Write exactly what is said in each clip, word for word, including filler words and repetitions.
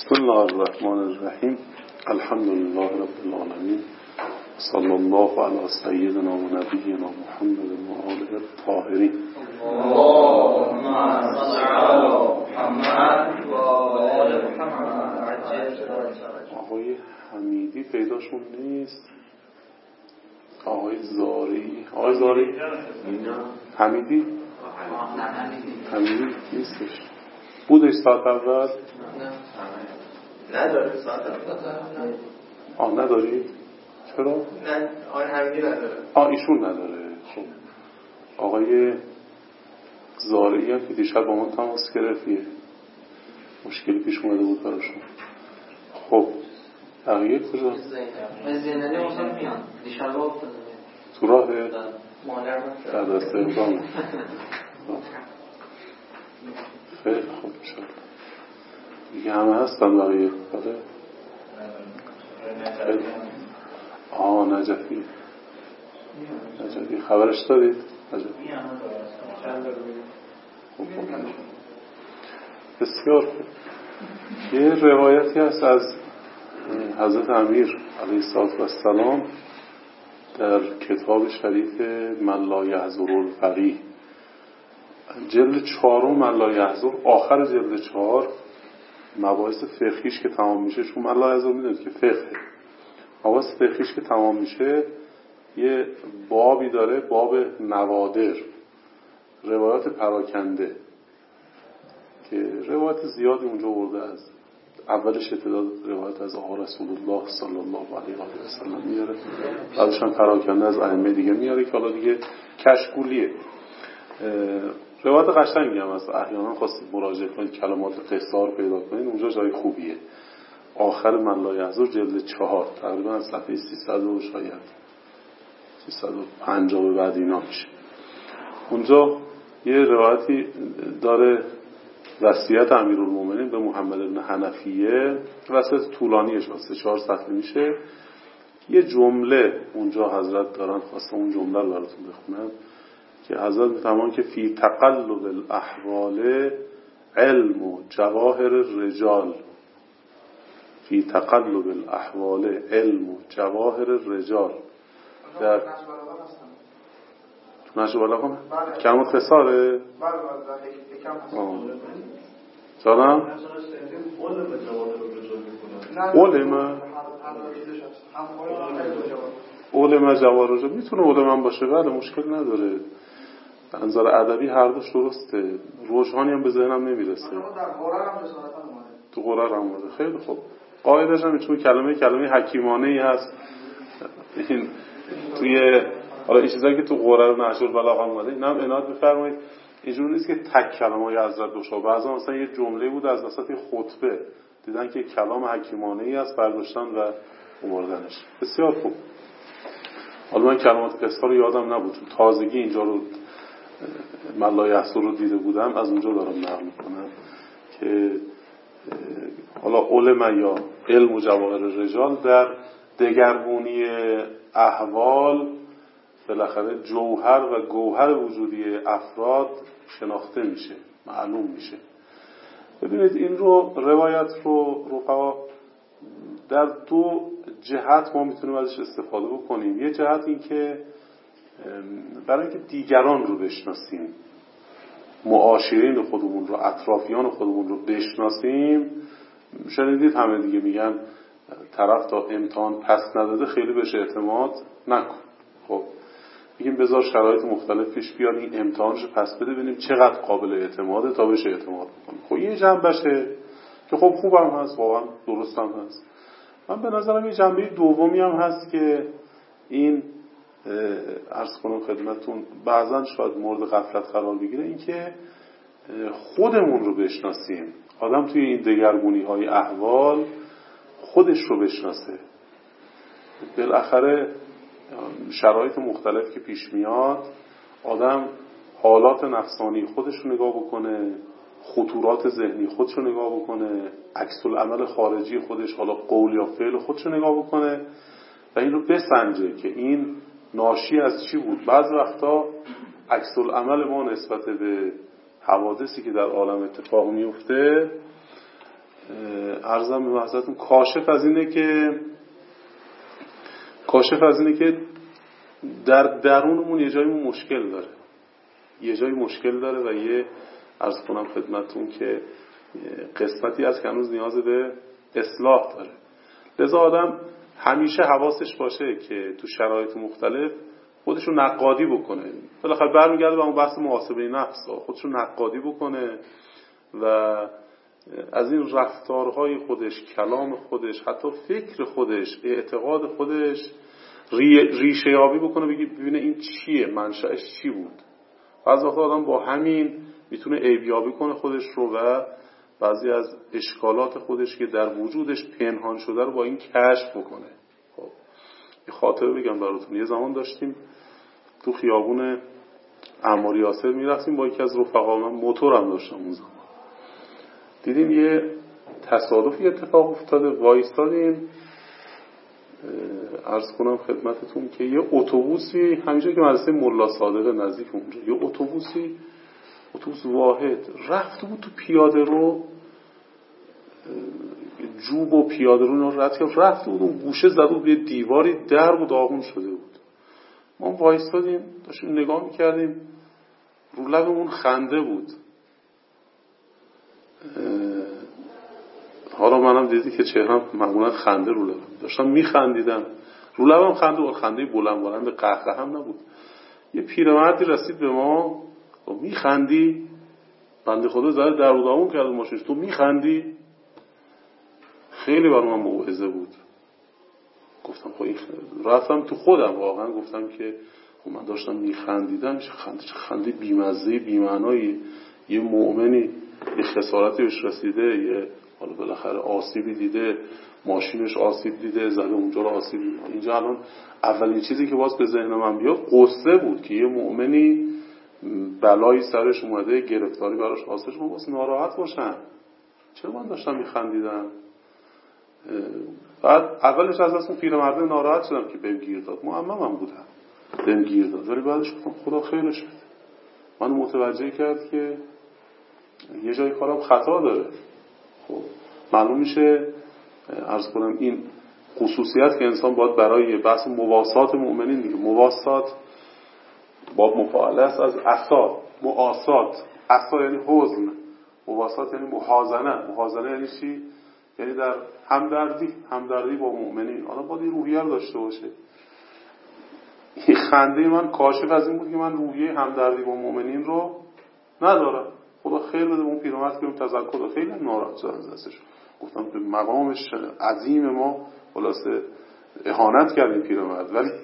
بسم الله الرحمن الرحیم. الحمد لله رب العالمین. صلی الله علی سیدنا و نبینا محمد و آله الطاهرین. اللهم صل علی محمد و آل محمد. آقای حمیدی پیداشون نیست. آقای زاری آقای زاری حمیدی حمیدی نیستش. بودش ساعت اول؟ نداره ساعت اول. آه نداری؟ چرا؟ نه آقای حمیدی نداره. آه ایشون نداره. خب آقای زارعی هم که دیشب با ما تماس گرفتیه، مشکلی پیش اومده بود براشون. خب بقیه کجا؟ زیننده اصلا میان دیشب با تو راه در دست اقدام. خیلی خوب شد دیگه. همه هستن بقیه؟ بله. آه نجفی نجفی خبرش دارید؟ نجفی خوب خوب. بسیار خوب. یه روایتی هست از حضرت امیر علیه السلام در کتاب شریف من لا یحضر الفقیه جلد چهارم، من لا یحضر، آخر جلد چهار، مباحث فقهیش که تمام میشه، چون من لا یحضر میدونید که فقه، مباحث فقهیش که تمام میشه یه بابی داره، باب نوادر، روایات پراکنده، که روایات زیادی اونجا ورده. از اولش ابتدا روایت از آقا رسول الله صلی الله علیه و سلم میاره، بعدش هم پراکنده از ائمه دیگه میاره که حالا دیگه کشکولیه. روایت قشنگی هم هست، احیانا خواستید مراجعه کنید کلمات قصار پیدا کنید، اونجا جای خوبیه. آخر من لا یحضر جلد چهار، تقریبا از صفحه سیصد و شاید سیصد و پنجاه به بعد اینا میشه. اونجا یه روایتی داره، وصیت امیرالمومنین به محمد بن حنفیه، وصیت طولانیش واسه چهار صفحه میشه. یه جمله اونجا حضرت دارن، خواستم اون جمله رو براتون بخونم که حضرت میفرمان که فی تقلب الاحوال علم و جواهر الرجال، فی تقلب الاحوال علم و جواهر الرجال. در نشو بالا کنه کلمات خساره؟ بله بله سلام علم علم جواهر الرجال میتونه علم باشه، بله مشکل نداره. انظار ادبی هر دوش درسته. روحانی هم به ذهنم نمیرسه. تو قرآن هم اومده. خیلی خوب. قاعدش هم چون کلمه کلمه حکیمانه ای هست. این توی حالا این چیزایی که تو قرآن و نهج البلاغه اومده، اینا هم عنایت بفرمایید. اینجوری نیست که تک کلمه‌های حضرت دوشا، بعضا مثلا یه جمله بود از وسط خطبه دیدن که کلام حکیمانه ای است، برداشتن و آوردنش. بسیار خوب. حالا من کلمات قصه رو یادم نبود، چون تازگی اینجا رو من لا یحضر رو دیده بودم، از اونجا دارم نقل میکنم که حالا علم یا علم و جواهر الرجال در دگرگونی احوال بالاخره جوهر و گوهر وجودی افراد شناخته میشه، معلوم میشه. ببینید این رو روایت رو رفقا در دو جهت ما میتونیم ازش استفاده بکنیم. یه جهت این که برای اینکه دیگران رو بشناسیم، معاشرین خودمون رو، اطرافیان خودمون رو بشناسیم. شنیدید همه دیگه میگن طرف تا امتحان پس نداده خیلی بهش اعتماد نکن. خب میگیم بذار شرایط مختلف پیش بیاد، این امتحانش پس بده ببینیم چقدر قابل اعتماده تا بهش اعتماد بکنیم. خب یه جنبشه که خب خوبم هست، واقعا درستم هست. من به نظرم یه جنبه دومی هم هست که این عرض کنم خدمتتون بعضا شاید مورد غفلت قرار بگیره، این که خودمون رو بشناسیم. آدم توی این دگرگونی های احوال خودش رو بشناسه. بالاخره شرایط مختلف که پیش میاد آدم حالات نفسانی خودش رو نگاه بکنه، خطورات ذهنی خودش رو نگاه بکنه، عکس العمل خارجی خودش، حالا قول یا فعل خودش رو نگاه بکنه و این رو بسنجه که این ناشی از چی بود. بعض وقتا عکس العمل ما نسبت به حوادثی که در عالم اتفاق میفته عرضم به محضرتون کاشف از اینه که کاشف از اینه که در درونمون یه جایی مشکل داره، یه جایی مشکل داره و یه عرض کنم خدمتون که قسمتی از که هنوز نیاز به اصلاح داره. لذا آدم همیشه حواسش باشه که تو شرایط مختلف خودشو نقادی بکنه. بالاخره برمیگرده به اون بحث محاسبه نفس، خودشو نقادی بکنه و از این رفتارهای خودش، کلام خودش، حتی فکر خودش، اعتقاد خودش ریشه یابی بکنه، ببینه این چیه، منشأش چی بود. بعضی وقتا آدم با همین میتونه عیب یابی کنه خودش رو و بعضی از اشکالات خودش که در وجودش پنهان شده رو با این کشف بکنه. خب یه خاطره بگم براتون. یه زمان داشتیم تو خیابون عمار یاسر میرفتیم با یکی از رفقا، من موتورم داشتم اون زمان، دیدیم یه تصادفی اتفاق افتاده، وایستادیم. عرض کنم خدمتتون که یه اتوبوسی همینجا که مدرسه ملا صادق نزدیک اونجا، یه اتوبوسی، اتوبوس واحد رفته بود تو پیاده رو، جوب و پیاده رو رد کرد، رفته بود اون گوشه زده بود به دیواری، در بود داغون شده بود. ما وایستادیم داشتیم نگاه میکردیم، رو لبمون خنده بود. حالا منم دیدی که چهرم معمولا خنده رو لبم، داشتم میخندیدم، رو لبم خنده بود، خنده بلند بلند قهقه هم نبود. یه پیرمردی رسید به ما، تو میخندی؟ بنده خدا زده در و داغون کرد ماشینش، تو میخندی؟ خیلی برای من موعظه بود. گفتم خب این رفتم تو خودم واقعا گفتم که خب من داشتم میخندیدم، چه خنده چه خنده بیمزه بی‌معنایی. یه مؤمنی یه خسارتی بهش رسیده، یه حالا بالاخره آسیبی دیده، ماشینش آسیب دیده، زده اونجا رو آسیب دیده. اینجا الان اولین چیزی که باز به ذهن من بیاد قصه بود که یه مؤمنی بلایی سرش اومده، گرفتاری براش حاصل شده، باز ناراحت باشن. چرا من داشتم میخندیدم؟ بعد اولش از اون پیرمرد ناراحت شدم که بهم گیر داد، معممم بودم بهم گیر داد، ولی بعدش گفتم خدا خیرش بده، منو متوجه کرد که یه جای کارم خطا داره. خب معلوم میشه عرض کنم این خصوصیت که انسان باید برای بحث مواسات مؤمنین دیگه، مواسات با مفاعله است از عصا، مواسات، عصا یعنی حزن، مواسات یعنی محازنه. محازنه یعنی چی؟ یعنی در همدردی، همدردی با مؤمنین. حالا باید این روحیه رو داشته باشه. این خنده من کاشف از این بود که من روحیه همدردی با مؤمنین رو ندارم. خدا خیر بده اون پیرمرد که اون تذکر داد، خیلی ناراحت شدم ازش. گفتم به مقامش عظیم ما خلاصه اهانت کرد این پیرمرد، ولی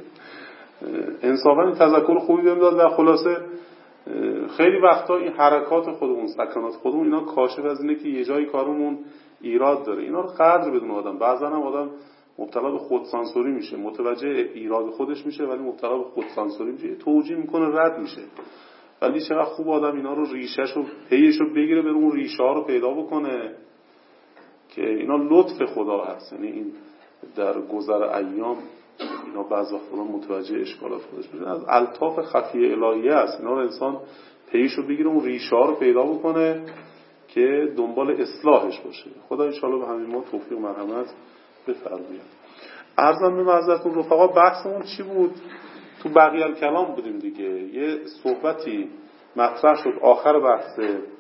انصافا تذکر خوبی بهم داد و خلاصه خیلی وقتا این حرکات خودمون، سکنات خودمون، اینا کاشف از اینه که یه جایی کارمون ایراد داره. اینا رو قدر بدون آدم. بعضا هم آدم مبتلا به خودسانسوری میشه، متوجه ایراد خودش میشه ولی مبتلا به خودسانسوری میشه، توجیه میکنه، رد میشه. ولی چقدر خوب آدم اینا رو ریشه‌شو پیشو بگیره، بره اون ریشه ها رو پیدا بکنه که اینا لطف خدا هست. یعنی این در گذر ایام اینا بعضی وقتا متوجه اشکالات خودش میشه، از الطاف خفی الهیه است. اینا رو انسان پیشو بگیره، اون ریشه ها رو پیدا بکنه که دنبال اصلاحش باشه. خدا ان شاءالله به همین ما توفیق و مرحمت بفرماید. عرضم به معذرتون رفقا، بحثمون چی بود؟ تو بقیه الکلام بودیم دیگه. یه صحبتی مطرح شد آخر بحث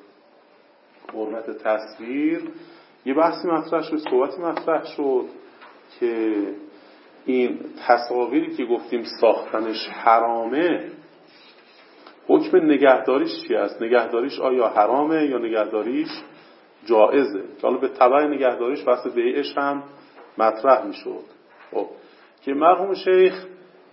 حرمت تصویر، یه بحثی مطرح شد، صحبتی مطرح شد که این تصاویری که گفتیم ساختنش حرامه، حکم نگهداریش چی است؟ نگهداریش آیا حرامه یا نگهداریش جائزه؟ که حالا به تبع نگهداریش بحث بیعش هم مطرح میشد. خب که مرحوم شیخ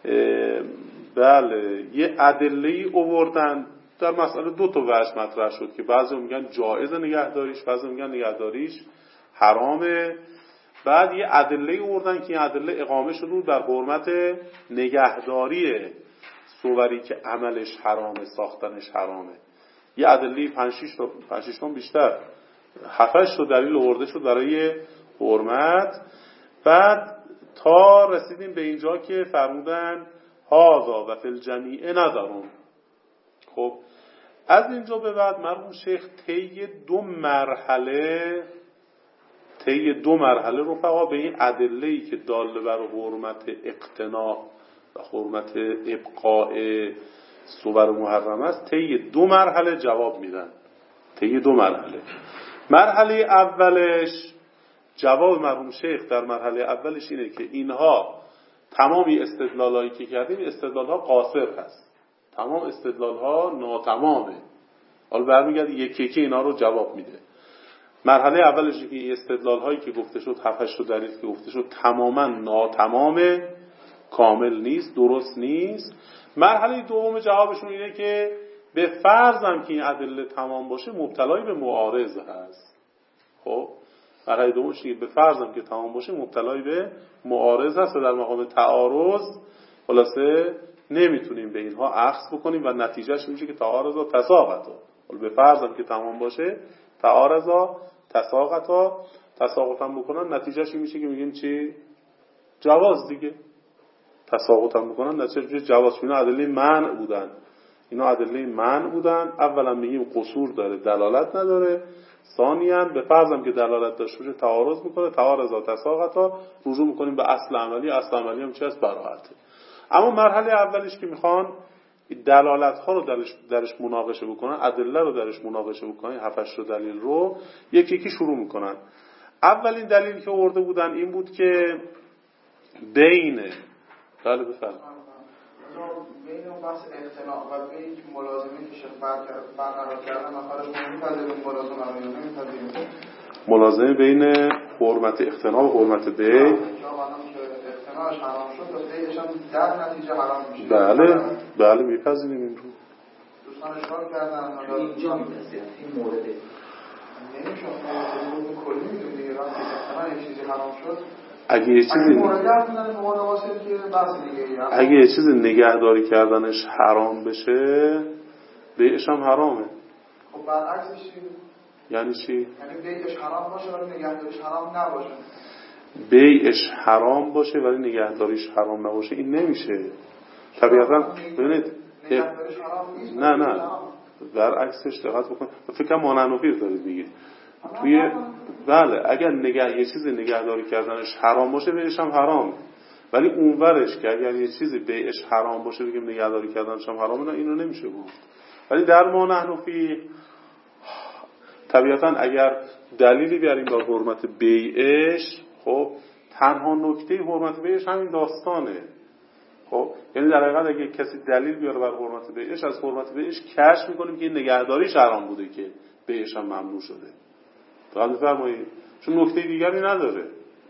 بله یه ادله‌ای آوردن در مسئله، دو تا وجه مطرح شد که بعضی میگن جائز نگهداریش، بعضی میگن نگهداریش حرامه. بعد یه ادله آوردن که این ادله اقامه شده در حرمت نگهداری صوری که عملش حرامه، ساختنش حرامه. یه ادله پنج شش تا پنج شش تا بیشتر هفت هشت تا دلیل آورده شد برای حرمت. بعد تا رسیدیم به اینجا که فرمودن هاذا و فی الجمیع نظرون. خب از اینجا به بعد مرحوم شیخ طی دو مرحله طی دو مرحله رفقا به این ادله‌ای که دال بر حرمت اقتناع و حرمت ابقاء صور محرم است طی دو مرحله جواب میدن. طی دو مرحله. مرحله اولش جواب مرحوم شیخ در مرحله اولش اینه که اینها تمامی استدلالایی که کردیم استدلالها قاصر هست، تمام استدلالها ناتمامه. حالا برمیگرده یکی یکی اینا رو جواب میده. مرحله اولش که این استدلالهایی که گفته شد، هفت هشت دلیل که گفته شد تماما ناتمامه، کامل نیست، درست نیست. مرحله دوم جوابشون اینه که به فرضم که این ادله تمام باشه مبتلای به معارض هست. خب مرحله دومش اینه که به فرضم که تمام باشه مبتلای به معارض هست و در مقام تعارض خلاصه نمیتونیم به اینها اخذ بکنیم و نتیجهش میشه که تعارضا تساقطا. به فرضم که تمام باشه تعارضا تساقطا، تساقط هم بکنن نتیجهش میشه که میگیم چی؟ جواز دیگه. تساقط هم بکنن نتیجهش میشه جواز. اینا ادله منع بودن، اینا ادله منع بودن. اولا میگیم قصور داره، دلالت نداره. ثانیاً به فرضم که دلالت داشته باشه تعارض میکنه، تعارضا تساقطا، رجوع میکنیم به اصل عملی. اصل عملی هم چی است؟ براءته. اما مرحله اولش که میخوان دلالت ها رو درش, درش مناقشه بکنن، ادله رو درش مناقشه بکنن، هفت هشت دلیل رو یکی یکی شروع میکنن. اولین دلیل که آورده بودن این بود که بین بله بفرمایید بین اون بحث اقتناع و بین ملازمه که شیخ برقرار کردن مخارج نمی‌پذیریم، ملازمه رو نمی‌پذیریم. ملازمه بین حرمت اقتناع و حرمت بیع اقتناعش حرام شد و بیعش هم در نتیجه حرام میشه. بله بله میپذیریم این رو. دوستان اشکال کردن اینجا میپذیریم این مورد نمیشه اون کلی میدونیم دیگه وقتی اقتناع یه چیزی حرام شد اگه یه چیزی اگه یه چیزی نگهداری کردنش حرام بشه بیعش هم حرامه. خب برعکسش چی؟ یعنی چی؟ یعنی بیعش حرام باشه ولی نگهداریش حرام نباشه. بیعش حرام باشه ولی نگهداریش حرام نباشه این نمیشه. طبیعتا ببینید نگهداریش حرام نیست. نه نه برعکسش دقت بکن. فکر کنم مانعنفیر دارید میگید. توی بله اگر نگه یه چیزی نگهداری کردنش حرام باشه بیعش هم حرام، ولی اونورش که اگر یه چیزی بیعش حرام باشه بگیم نگهداری کردنش هم حرامه، نه اینو نمیشه گفت. ولی در مانعنفی طبیعتا اگر دلیلی بیاریم با حرمت بیعش، خب تنها نکته حرمت بیعش همین داستانه. خب یعنی در حقیقت اگه کسی دلیل بیاره بر حرمت بیعش، از حرمت بیعش کشف میکنیم که نگهداریش حرام بوده که بیعش هم ممنوع شده. دقت بفرمایید، چون نکته دیگری نداره.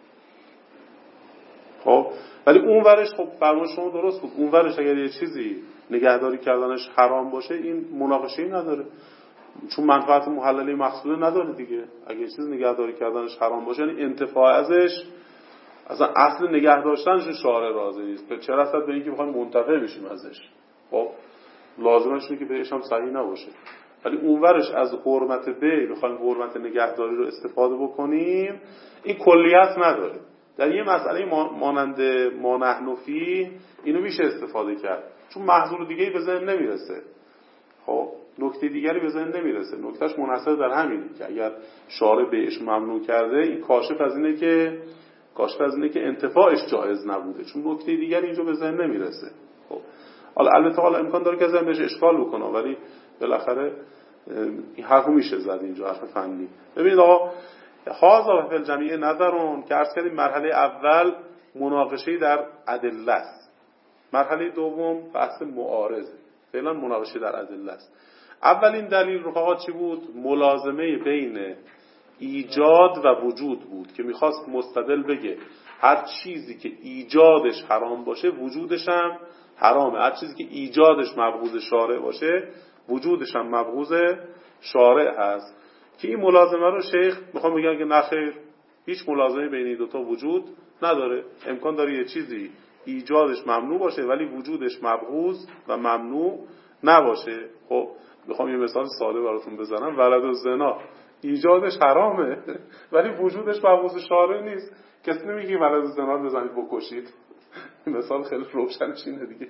خب ولی اون ورش خب فرمان شما درست بود، اون ورش اگر یه چیزی نگهداری کردنش حرام باشه این مناقشه‌ای نداره، چون منفعت محلله مقصوده نداره دیگه. اگه یه چیزی نگهداری کردنش حرام باشه یعنی انتفاع ازش، اصلا اصل نگه داشتنش شارع راضی نیست، چه رسد به اینکه بخوایم منتفع بشیم ازش. خب لازمش اینه که بهش هم صحیح نباشه. ولی اونورش از حرمت بیع بخوایم حرمت نگهداری رو استفاده بکنیم این کلیت نداره. در یه مسئله مانند ما نحن فیه اینو میشه استفاده کرد، چون محظور دیگه‌ای به ذهن نمیرسه. خب نکته دیگری به ذهن نمیرسه. نکتهش منحصر در همینه که اگر شارع بیعش ممنوع کرده این کاشف از اینه که کاشف از اینه که انتفاعش جایز نبوده، چون نکته دیگری اینجا به ذهن نمیرسه. خب حالا البته حالا امکان داره که ذهن بهش اشکال بکنه، ولی بالاخره این حرفو میشه زد اینجا، حرف فنی. ببینید آقا هازا فی الجمیع نظرون که عرض کردیم مرحله اول مناقشه در ادله است، مرحله دوم بحث معارضه، فعلا مناقشه در ادله است. اولین دلیل رفقا چی بود؟ ملازمه بین ایجاد و وجود بود که میخواست مستدل بگه هر چیزی که ایجادش حرام باشه وجودش هم حرامه، هر چیزی که ایجادش مبغوض شارع باشه وجودش هم مبغوض شارع هست. که این ملازمه رو شیخ میخوام بگم که نخیر، هیچ ملازمه بین این دوتا وجود نداره. امکان داره یه چیزی ایجادش ممنوع باشه ولی وجودش مبغوض و ممنوع نباشه. خب میخوام یه مثال ساده براتون بزنم. ولد الزنا ایجادش حرامه ولی وجودش مبغوض شارع نیست. کسی نمیگه ولد الزنا رو بزنید بکشید. مثال خیلی روشنش اینه دیگه.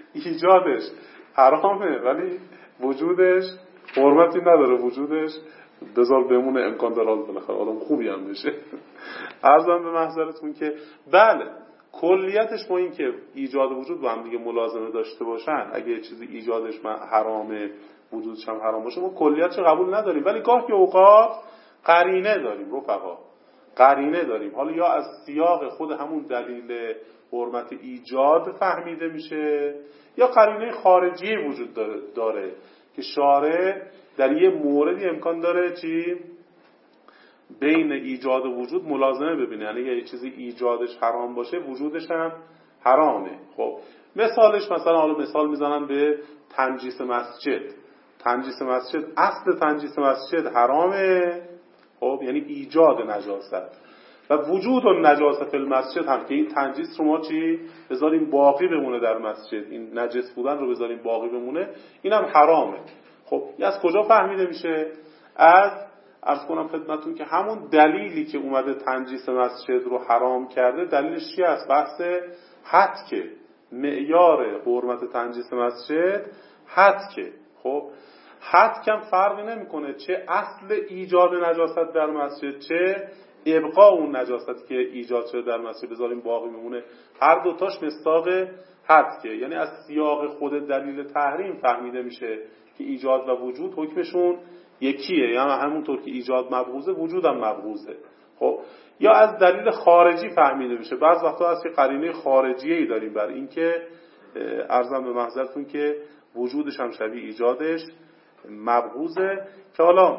ایجادش حرامه ولی وجودش حرمتی نداره، وجودش بذار بمونه، امکان داره بالاخره آدم خوبی هم بشه. عرضم به محضرتون که بله کلیتش با این که ایجاد وجود با هم دیگه ملازمه داشته باشن، اگه چیزی ایجادش حرامه وجودش هم حرام باشه ما کلیتش قبول نداریم، ولی گاهی اوقات قرینه داریم رفقا، قرینه داریم. حالا یا از سیاق خود همون دلیل حرمت ایجاد فهمیده میشه یا قرینه خارجی وجود داره, داره که شارع در یه موردی امکان داره چی؟ بین ایجاد و وجود ملازمه ببینه، یعنی یه چیزی ایجادش حرام باشه وجودش هم حرامه. خب مثالش مثلا حالا مثال میزنم به تنجیس مسجد. تنجیس مسجد، اصل تنجیس مسجد حرامه، خب یعنی ایجاد نجاست و وجود و نجاست فی المسجد هم که این تنجیس رو ما چی بذاریم باقی بمونه در مسجد، این نجس بودن رو بذاریم باقی بمونه، اینم حرامه. خب این از کجا فهمیده میشه؟ از عرض کنم خدمتون که همون دلیلی که اومده تنجیس مسجد رو حرام کرده دلیلش چی است؟ بحث حد، معیار حرمت تنجیس مسجد حد. خب حد کم فرقی نمیکنه چه اصل ایجاد نجاست در مسجد چه ابقا اون نجاستی که ایجاد شده در مسجد بذاریم باقی میمونه، هر دوتاش مصداق حد که یعنی از سیاق خود دلیل تحریم فهمیده میشه که ایجاد و وجود حکمشون یکیه، یعنی همونطور که ایجاد مبغوضه وجود هم مبغوضه. خب یا از دلیل خارجی فهمیده میشه، بعض وقتا هست که قرینه خارجیه‌ای داریم بر این که عرضم به محضرتون که وجودش هم شبیه ایجادش مبغوضه، که حالا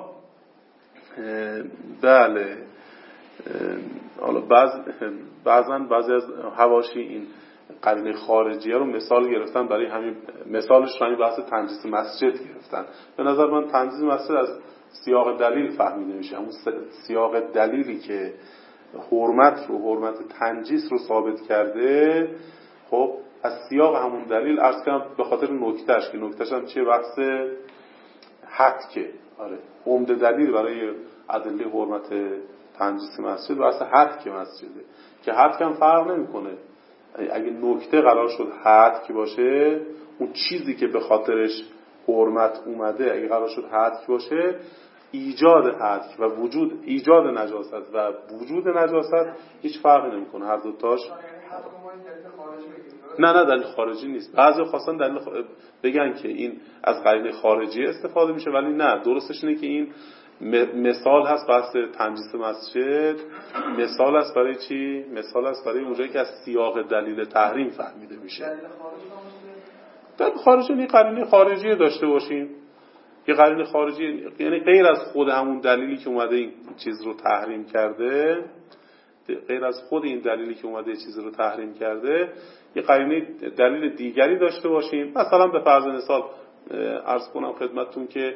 بله حالا بعض بعضا بعضی از حواشی این قرینه خارجیه رو مثال گرفتن برای همین، مثالش رو همین بحث تنجیس مسجد گرفتن. به نظر من تنجیس مسجد از سیاق دلیل فهمیده میشه، همون سیاق دلیلی که حرمت رو حرمت تنجیس رو ثابت کرده. خب از سیاق همون دلیل عرض کنم به خاطر نکتهش که نکتهش هم چیه؟ بحث حد که آره عمده دلیل برای ادله حرمت تنجیس مسجد بحث حد که مسجده، که حد کم فرق نمیکنه. اگه نکته قرار شد حد که باشه، اون چیزی که به خاطرش حرمت اومده اگه قرار شد حد که باشه، ایجاد حد و وجود ایجاد نجاست و وجود نجاست هیچ فرقی نمیکنه، هر دوتاش. نه نه دلیل خارجی نیست. بعضی خواستن دلیل خ... بگن که این از قرینه خارجی استفاده میشه، ولی نه، درستش اینه که این مثال هست بحث تنجیس مسجد، مثال هست برای چی؟ مثال هست برای اونجایی که از سیاق دلیل تحریم فهمیده میشه. دلیل خارجی یعنی قرینه خارجی داشته باشیم، یه قرینه خارجی یعنی غیر از خود همون دلیلی که اومده این چیز رو تحریم کرده، غیر از خود این دلیلی که اومده این چیز رو تحریم کرده یه قرینه دلیل دیگری داشته باشیم. مثلا به فرض مثال عرض کنم خدمتتون که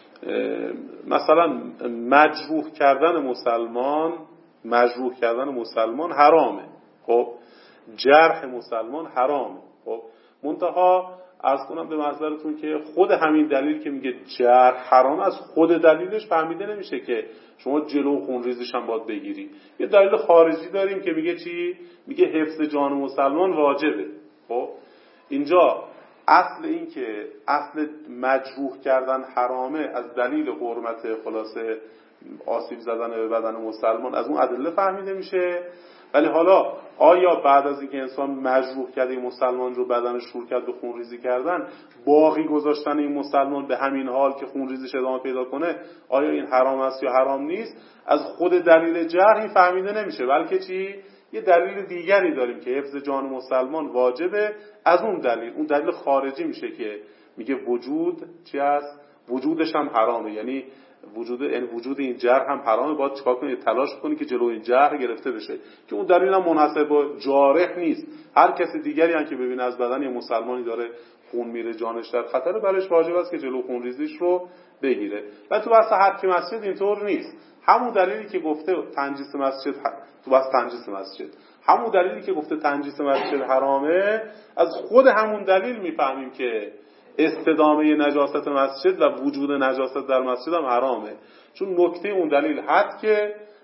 مثلا مجروح کردن مسلمان مجروح کردن مسلمان حرامه، خب جرح مسلمان حرامه. خب منتها عرض کنم به محضرتون که خود همین دلیل که میگه جرح حرامه از خود دلیلش فهمیده نمیشه که شما جلو خونریزیش هم باید بگیری. یه دلیل خارجی داریم که میگه چی؟ میگه حفظ جان مسلمان واجبه. خب اینجا اصل این که اصل مجروح کردن حرامه از دلیل حرمت خلاصه آسیب زدن به بدن مسلمان از اون ادله فهمیده میشه. ولی حالا آیا بعد از اینکه انسان مجروح کرده مسلمان رو بدنش شروع کرد به خونریزی کردن، باقی گذاشتن این مسلمان به همین حال که خونریزیش ادامه پیدا کنه، آیا این حرام است یا حرام نیست؟ از خود دلیل جرحی فهمیده نمیشه، بلکه چی؟ یه دلیل دیگری داریم که حفظ جان مسلمان واجبه. از اون دلیل، اون دلیل خارجی میشه که میگه وجود چی است؟ وجودش هم حرامه، یعنی وجود یعنی وجود این جرح هم حرامه. باید چیکار کنی؟ تلاش کنی که جلوی این جرح گرفته بشه، که اون دلیل هم منحصر به جارح نیست. هر کسی دیگری هم که ببینه از بدن یه مسلمانی داره خون میره، جانش در خطر، برش واجب است که جلو خون ریزیش رو بگیره. و تو بحث حد مسجد اینطور نیست. همون دلیلی که گفته تنجیس مسجد تو بحث تنجیس مسجد همون دلیلی که گفته تنجیس مسجد حرامه، از خود همون دلیل میفهمیم که استدامه نجاست مسجد و وجود نجاست در مسجد هم حرامه، چون نکته اون دلیل حد که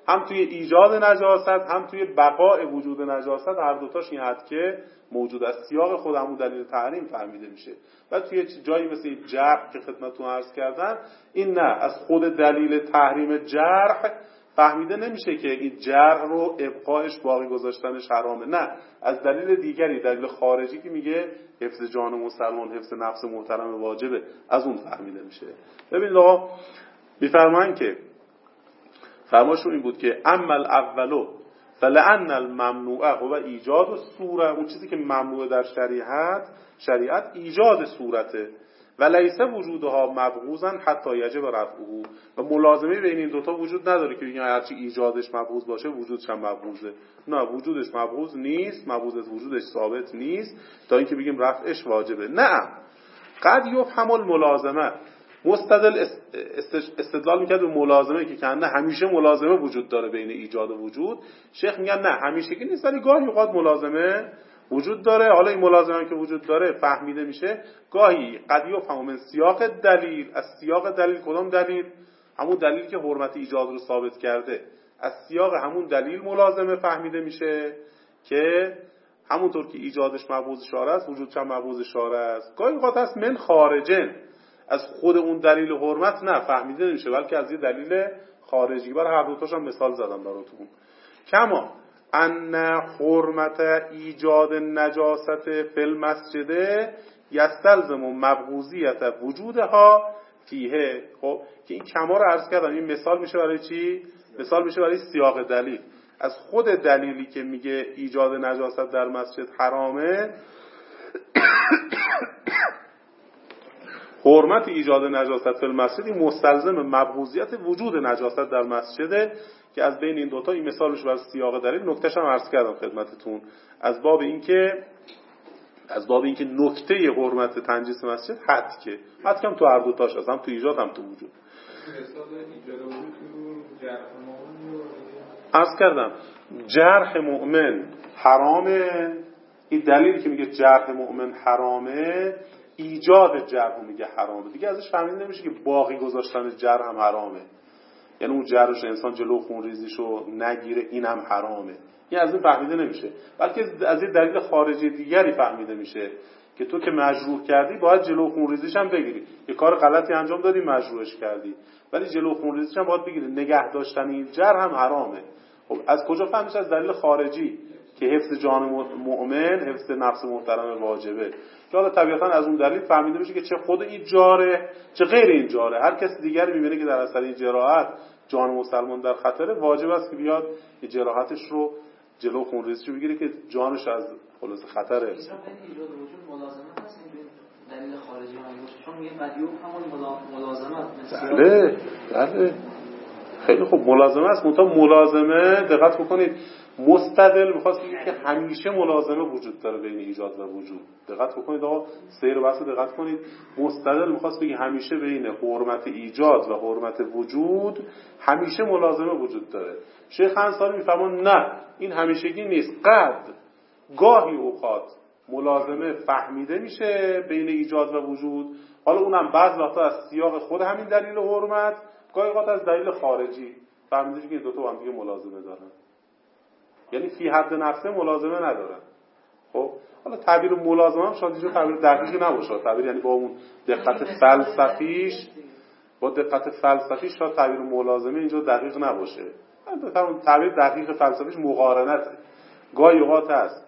هم توی ایجاد نجاست هم توی بقای وجود نجاست، هر دوتاش این حد که موجود از سیاق خود همون دلیل تحریم فهمیده میشه. و توی جایی مثل جرح که خدمتتون عرض کردم، این نه از خود دلیل تحریم جرح فهمیده نمیشه که این جرح رو ابقایش باقی گذاشتنش حرامه، نه از دلیل دیگری، دلیل خارجی که میگه حفظ جان مسلمان، حفظ نفس محترم واجبه، از اون فهمیده میشه. ببینید آقا میفرمایند که فرماشون این بود که اما الاولو فلان الممنوعه هو ایجاد صوره، اون چیزی که ممنوع در شریعت شریعت ایجاد صورته، و لیس وجودها مبغوضا حتی یجب رفعه، و ملازمه بین این دوتا وجود نداره که بگیم هرچی ایجادش مبغوض باشه وجودش هم مبغوضه. نه، وجودش مبغوض نیست، مبغوض از وجودش ثابت نیست تا اینکه بگیم رفعش واجبه. نه، قد یفهم الملازمه، مستدل استدلال میکرد به ملازمه که کنه همیشه ملازمه وجود داره بین ایجاد و وجود. شیخ میگن نه همیشه که نیست، ولی گاهی اوقات ملازمه وجود داره. حالا این ملازمه که وجود داره فهمیده میشه گاهی قد یفهم من سیاق دلیل، از سیاق دلیل. کدام دلیل؟ همون دلیل که حرمت ایجاد رو ثابت کرده، از سیاق همون دلیل ملازمه فهمیده میشه که همونطور که ایجادش مبغوض شارع است وجودش هم مبغوض شارع است. گاهی اوقات هست من خارجن، از خود اون دلیل حرمت نه فهمیده نمیشه، بلکه از یه دلیل خارجی. برای هر دوتاش هم مثال زدم براتون. کما ان حرمت ایجاد نجاست فی المسجد یستلزم مبغوضیت وجودها فیه. خب که این کما رو عرض کردم، این مثال میشه برای چی؟ مثال میشه برای سیاق دلیل. از خود دلیلی که میگه ایجاد نجاست در مسجد حرامه، حرمت ایجاد نجاست فی المسجد مستلزم مبغوضیت وجود نجاست در مسجد، که از بین این دوتا این مثال میشه برای سیاق دلیل. نکتهش هم عرض کردم خدمتتون، از باب این که از باب این که نکته حرمت تنجیس مسجد حد که حد کم تو هر دوتاش هست، هم تو ایجاد هم تو وجود. عرض کردم جرح مؤمن حرامه. این دلیلی که میگه جرح مؤمن حرامه، ایجاد جرح میگه حرامه. دیگه ازش فهمیده نمیشه که باقی گذاشتن جرح هم حرامه، یعنی اون جرحش انسان جلو خونریزیشو نگیره اینم حرامه. این از این فهمیده نمیشه، بلکه از این دلیل خارجی دیگری فهمیده میشه که تو که مجروح کردی باید جلو خونریزیش هم بگیری. یه کار غلطی انجام دادی مجروحش کردی، ولی جلو خونریزیش هم باید بگیری. نگه داشتن این جرح هم حرامه. خب از کجا فهمیش؟ از دلیل خارجی که حفظ جان مؤمن، حفظ نفس محترم واجبه. که حالا طبیعتا از اون دلیل فهمیده میشه که چه خود این جاره چه غیر این جاره، هر کس دیگری میبینه که در اثر این جراحت جان مسلمان در خطره، واجب است که بیاد این جراحتش رو جلو خونریزیش رو بگیره که جانش از خلاص خطره. ایجاد وجود ملازمت هست این دلیل خارجی هم باشه، چون میگه مدیوب همون ملازمت. بله بله خیلی خوب، ملازمه است. منتها ملازمه دقت بکنید مستدل میخواست بگه که همیشه ملازمه وجود داره بین ایجاد و وجود. دقت بکنید آقا، سیر بحث دقت کنید. مستدل میخواست بگه همیشه بین حرمت ایجاد و حرمت وجود همیشه ملازمه وجود داره. شیخ انصاری میفهمون نه، این همیشگی نیست. قد گاهی اوقات ملازمه فهمیده میشه بین ایجاد و وجود، حالا اونم بعض وقتا از سیاق خود همین دلیل حرمت، گاهی اوقات از دلیل خارجی فهمیده میشه که این دو تا با هم دیگه ملازمه دارن، یعنی فی حد نفسه ملازمه ندارن. خب حالا تعبیر ملازمه هم شاید اینجا تعبیر دقیقی نباشه، تعبیر یعنی با اون دقت فلسفیش با دقت فلسفیش شاید تعبیر ملازمه اینجا دقیق نباشه. من تعبیر دقیق فلسفیش مقارنته. گاهی اوقات هست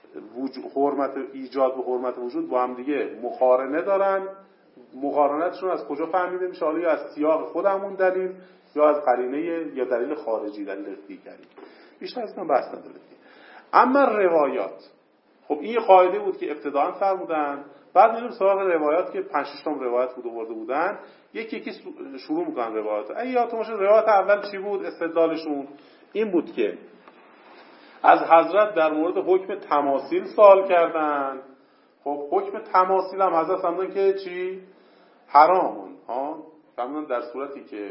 حرمت ایجاد و حرمت وجود با هم دیگه مقارنه دارن. مقارنتشون از کجا فهمیده میشه؟ حالا یا از سیاق خود همون دلیل یا از قرینه یا دلیل خارجی، دلیل دیگری. بیشتر از این بحث نداره. اما روایات، خب این یه قاعده بود که ابتداً فرمودن، بعد میریم سراغ روایات که پنج شش تا روایت بود آورده بودن، یکی یکی شروع میکنن روایات. اگه یادتون باشه روایت اول چی بود؟ استدلالشون این بود که از حضرت در مورد حکم تماثیل سوال کردن. خب حکم تماثیل هم حضرت فرمودن که چی؟ حرامون. ها فرمودن در صورتی که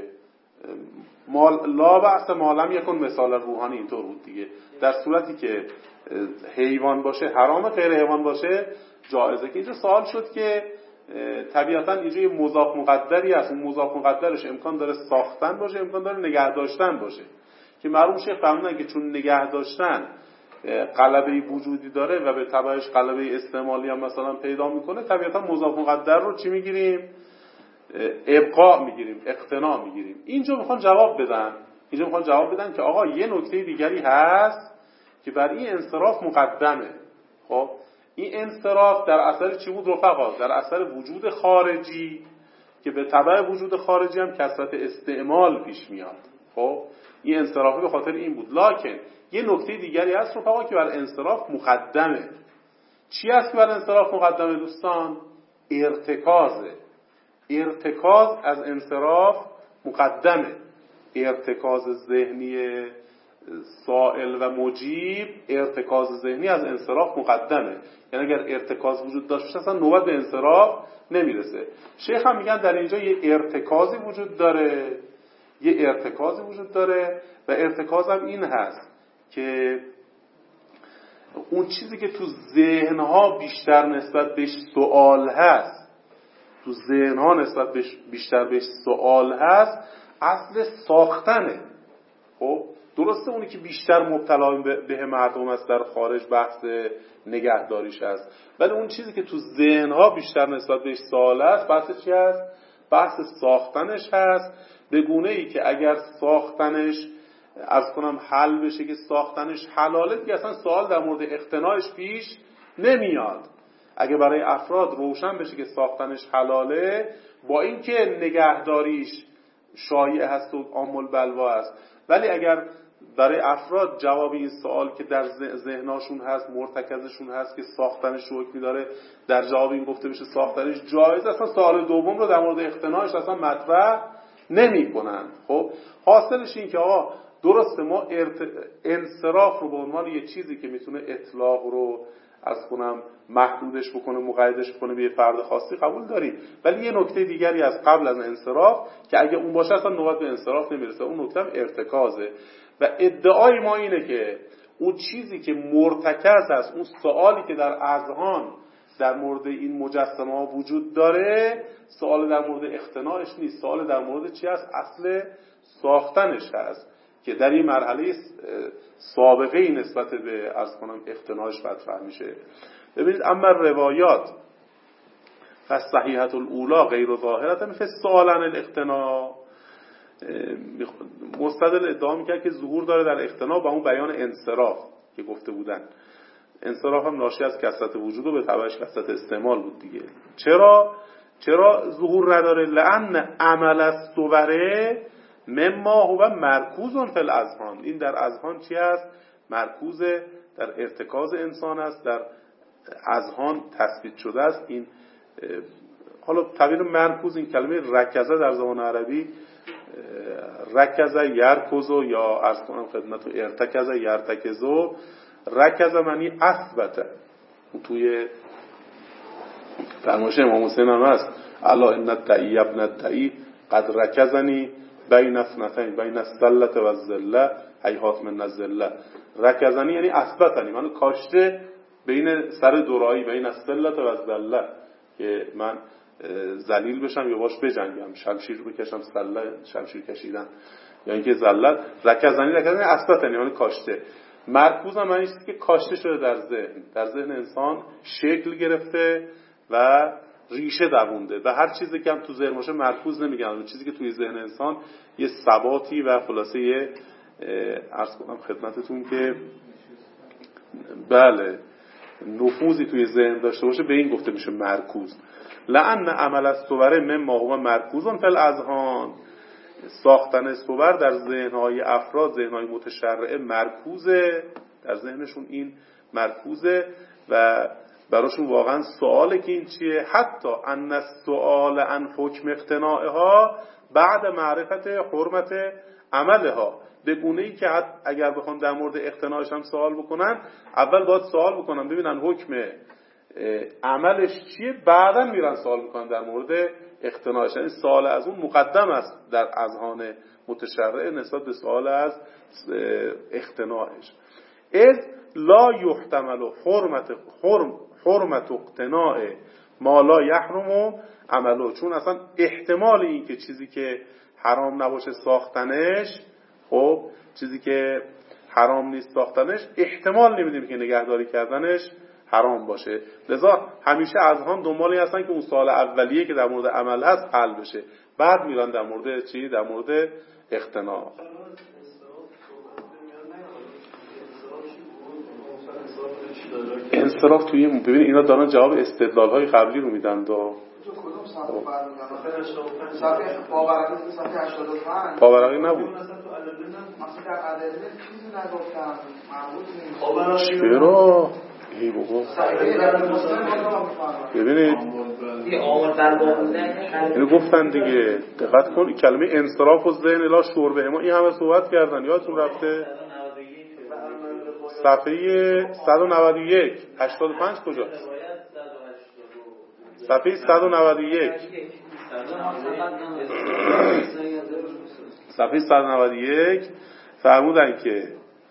مال لا بأس مالم یکن مثال روحانی، اینطور بود دیگه. در صورتی که حیوان باشه حرام، غیر حیوان باشه جایزه. که اینجا سوال شد که طبیعتا اینجا یه مضاف مقدری هست، اون مضاف مقدرش امکان داره ساختن باشه، امکان داره نگه داشتن باشه. که مرحوم شیخ فهمیدن که چون نگه داشتن غلبه وجودی داره و به تبعش غلبه استعمالی هم مثلا پیدا میکنه، طبیعتا مضاف مقدر رو چی میگیریم؟ ابقاء میگیریم، اقتناع میگیریم. اینجا میخوان جواب بدن اینجا میخوان جواب بدن که آقا یه نکته دیگری هست که بر این انصراف مقدمه. خب این انصراف در اثر چی بود رفقا؟ در اثر وجود خارجی که به تبع وجود خارجی هم کثرت استعمال پیش میاد. خب این انصرافی به خاطر این بود. لکن یه نکته دیگری هست رفقا که بر انصراف مقدمه. چی هست که بر انصراف مقدمه دوستان؟ ارتکازه. ارتکاز از انصراف مقدمه. ارتکاز ذهنی سائل و مجیب، ارتکاز ذهنی از انصراف مقدمه. یعنی اگر ارتکاز وجود داشت اصلا نوبت به انصراف نمیرسه. شیخ هم میگن در اینجا یه ارتکازی وجود داره یه ارتکازی وجود داره و ارتکاز هم این هست که اون چیزی که تو ذهنها بیشتر نسبت بهش سوال هست تو ذهنها نسبت بهش بیشتر بهش سوال هست اصل ساختنه. خب درسته اونی که بیشتر مبتلا به مردم است در خارج بحث نگهداریش هست، ولی اون چیزی که تو ذهنها بیشتر نسبت بهش سوال هست بحث چی هست؟ بحث ساختنش هست. به گونه ای که اگر ساختنش عرض کنم حل بشه که ساختنش حلاله، دیگه اصلا سوال در مورد اقتناعش پیش نمیاد. اگه برای افراد روشن بشه که ساختنش حلاله، با اینکه نگهداریش شایع هست و عام البلوا است، ولی اگر برای افراد جواب این سوال که در ذهناشون هست، مرتکزشون هست که ساختنش رو حکمی داره، در جواب این گفته بشه ساختنش جایز، اصلا سوال دوم رو در مورد اقتناعش اصلا مطرح نمی کنن. خب حاصلش این که آقا درسته ما ارت... انصراف رو به عنوان یه چیزی که میتونه اطلاق رو از کنم محدودش بکنه، مقیدش بکنه به یه فرد خاصی قبول داریم، ولی یه نکته دیگری از قبل از انصراف که اگه اون باشه اصلا نوبت به انصراف نمیرسه، اون نکته هم ارتکازه. و ادعای ما اینه که اون چیزی که مرتکز است، اون سوالی که در اذهان در مورد این مجسمه ها وجود داره، سوال در مورد اقتناعش نیست، سوال در مورد چی است؟ اصل ساختنش هست که در این مرحله سابقه ای نسبت به عرض کنم اقتناعش مطرح میشه. ببینید اما روایات فصحیحة الاولا غیر ظاهرة فالسؤال عن الاقتناع، مستدل ادعا میکرد که ظهور داره در اقتناع با اون بیان انصراف که گفته بودن. انصراف هم ناشی از کثرت وجود و به تبعش کثرت استعمال بود دیگه. چرا چرا ظهور نداره؟ لأن عمل الصوره مما هو مرکوز فی الاذهان، این در اذهان چی است؟ مرکوز در ارتکاز انسان است، در اذهان تثبیت شده است. این حالا تعبیر مرکوز، این کلمه رکزه در زبان عربی رکزه یرکزو یا عرض کنم خدمت و ارتکزه یرتکزو، رکزه معنی اثبته. توی فرمایش امام حسین هم هست الا ان الدعی ابن الدعی قد رکزنی بین اثنتین بین السلة و الذله هیهات من الذله. رکزنی یعنی اثبتنی، من کاشته بین سر دورایی، بین السلة و الذله، که من ذلیل بشم یا باش بجنگم، شمشیر بکشم، سله شمشیر کشیدن، یا اینکه ذلت. رکزنی رکزنی اثبتنی یعنی کاشته. مرکوز هم معنیش که کاشته شده در ذهن، در ذهن انسان شکل گرفته و ریشه دوونده. و هر چیزی که هم تو ذهن باشه مرکوز نمیگن، اون چیزی که توی ذهن انسان یه ثباتی و خلاصه یه عرض کنم خدمتتون که بله نفوذی توی ذهن داشته باشه، به این گفته میشه مرکوز. لأن عمل الصور مما هو مرکوز فی الاذهان، ساختن صور در ذهنهای افراد، ذهنهای متشرعه مرکوزه، در ذهنشون این مرکوزه و براشون واقعا سواله که این چیه. حتی ان السؤال عن حکم اقتناعها بعد معرفت حرمت عملها، به گونه‌ای که اگر بخوان در مورد اقتناعش هم سوال بکنن، اول باید سوال بکنن ببینن حکم عملش چیه، بعدا میرن سوال میکنن در مورد اقتناعش. این سوال از اون مقدم است در اذهان متشرع نسبت به سوال از اقتناعش. اذ لا یحتمل حرمت حرم حرمت اقتناع ما لا یحرم عمله، چون اصلا احتمال این که چیزی که حرام نباشه ساختنش خب چیزی که حرام نیست ساختنش احتمال نمیدیم که نگهداری کردنش حرام باشه. لذا همیشه اذهان دنبالی هستن که اون سوال اولیه که در مورد عمل هست حل بشه، بعد میرن در مورد چی؟ در مورد اقتناع. انصراف توی ببین اینا دارن جواب استدلال های قبلی رو میدن دا پاورقی نبود. چرا؟ ای بابا ببینید اینو گفتن دیگه، دقت کن کلمه انصراف و ذهن الی شربه ما این همه صحبت کردن، یادتون رفته؟ صفحه صد و نود و یک هشتاد و پنج کجاست؟ صفحه صد و نود و یک صفحه صد و نود و یک فرمودن که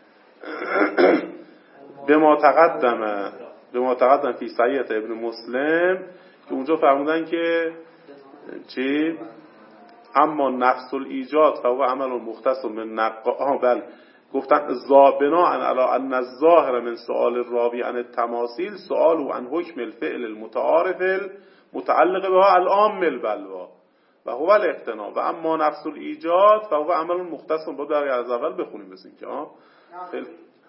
به ما تقدم به ما تقدم فی صحیح ابن مسلم، که اونجا فرمودن که چی؟ اما نفس الایجاد فهو عمل مختص من نقا بل گفتن زابنا علی ان الظاهر من سؤال الراوی عن التماثيل سؤال عن حکم الفعل المتعارف متعلق بها العام البلوا و هو الاقتناع و اما نفس الایجاد فهو عمل مختص. با در از اول بخونیم بسین که ها خیلی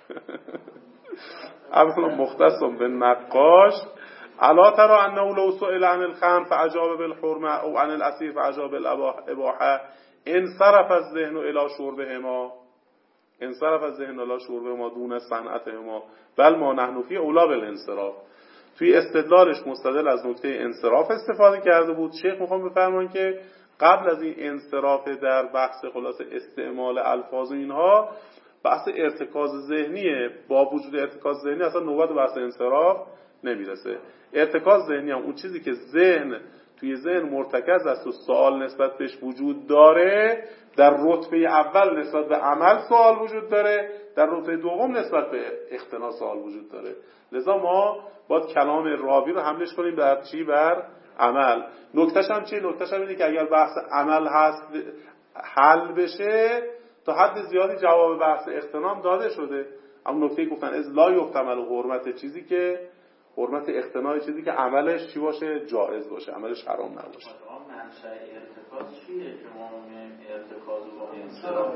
عمل مختص به نقاش الا ترى انه لو سئل عن الخمر فاجاب بالحرمه او عن الاسير فاجاب بالاباحه انصرف الذهن الى شربهما انصرف الذهن الى شربهما دون صنعتهما بل ما نحن فی اولا بالانصراف. توی استدلالش مستدل از نکته انصراف استفاده کرده بود. شیخ میخوام بفرمان که قبل از این انصراف در بحث خلاص استعمال الفاظ اینها بحث ارتکاز ذهنیه، با وجود ارتکاز ذهنی اصلا نوبت بحث انصراف نمیرسه. ارتکاز ذهنی هم اون چیزی که ذهن توی ذهن مرتکز است و سوال نسبت بهش وجود داره، در رتبه اول نسبت به عمل سوال وجود داره، در رتبه دوم نسبت به اقتناع سوال وجود داره. لذا ما باید کلام راوی رو حملش کنیم بر چی؟ بر عمل. نکتهش هم چی؟ نکتهش هم اینه که اگر بحث عمل هست حل بشه تا حد زیادی جواب بحث اقتناع داده شده. اما نکته گفتن از لا یحتمل حرمت چیزی که حرمت اقتناع چیزی که عملش چی باشه؟ جائز باشه، عملش حرام نباشه. منشأ ارتکاز چیه که ما میگیم ارتکاز با انصراف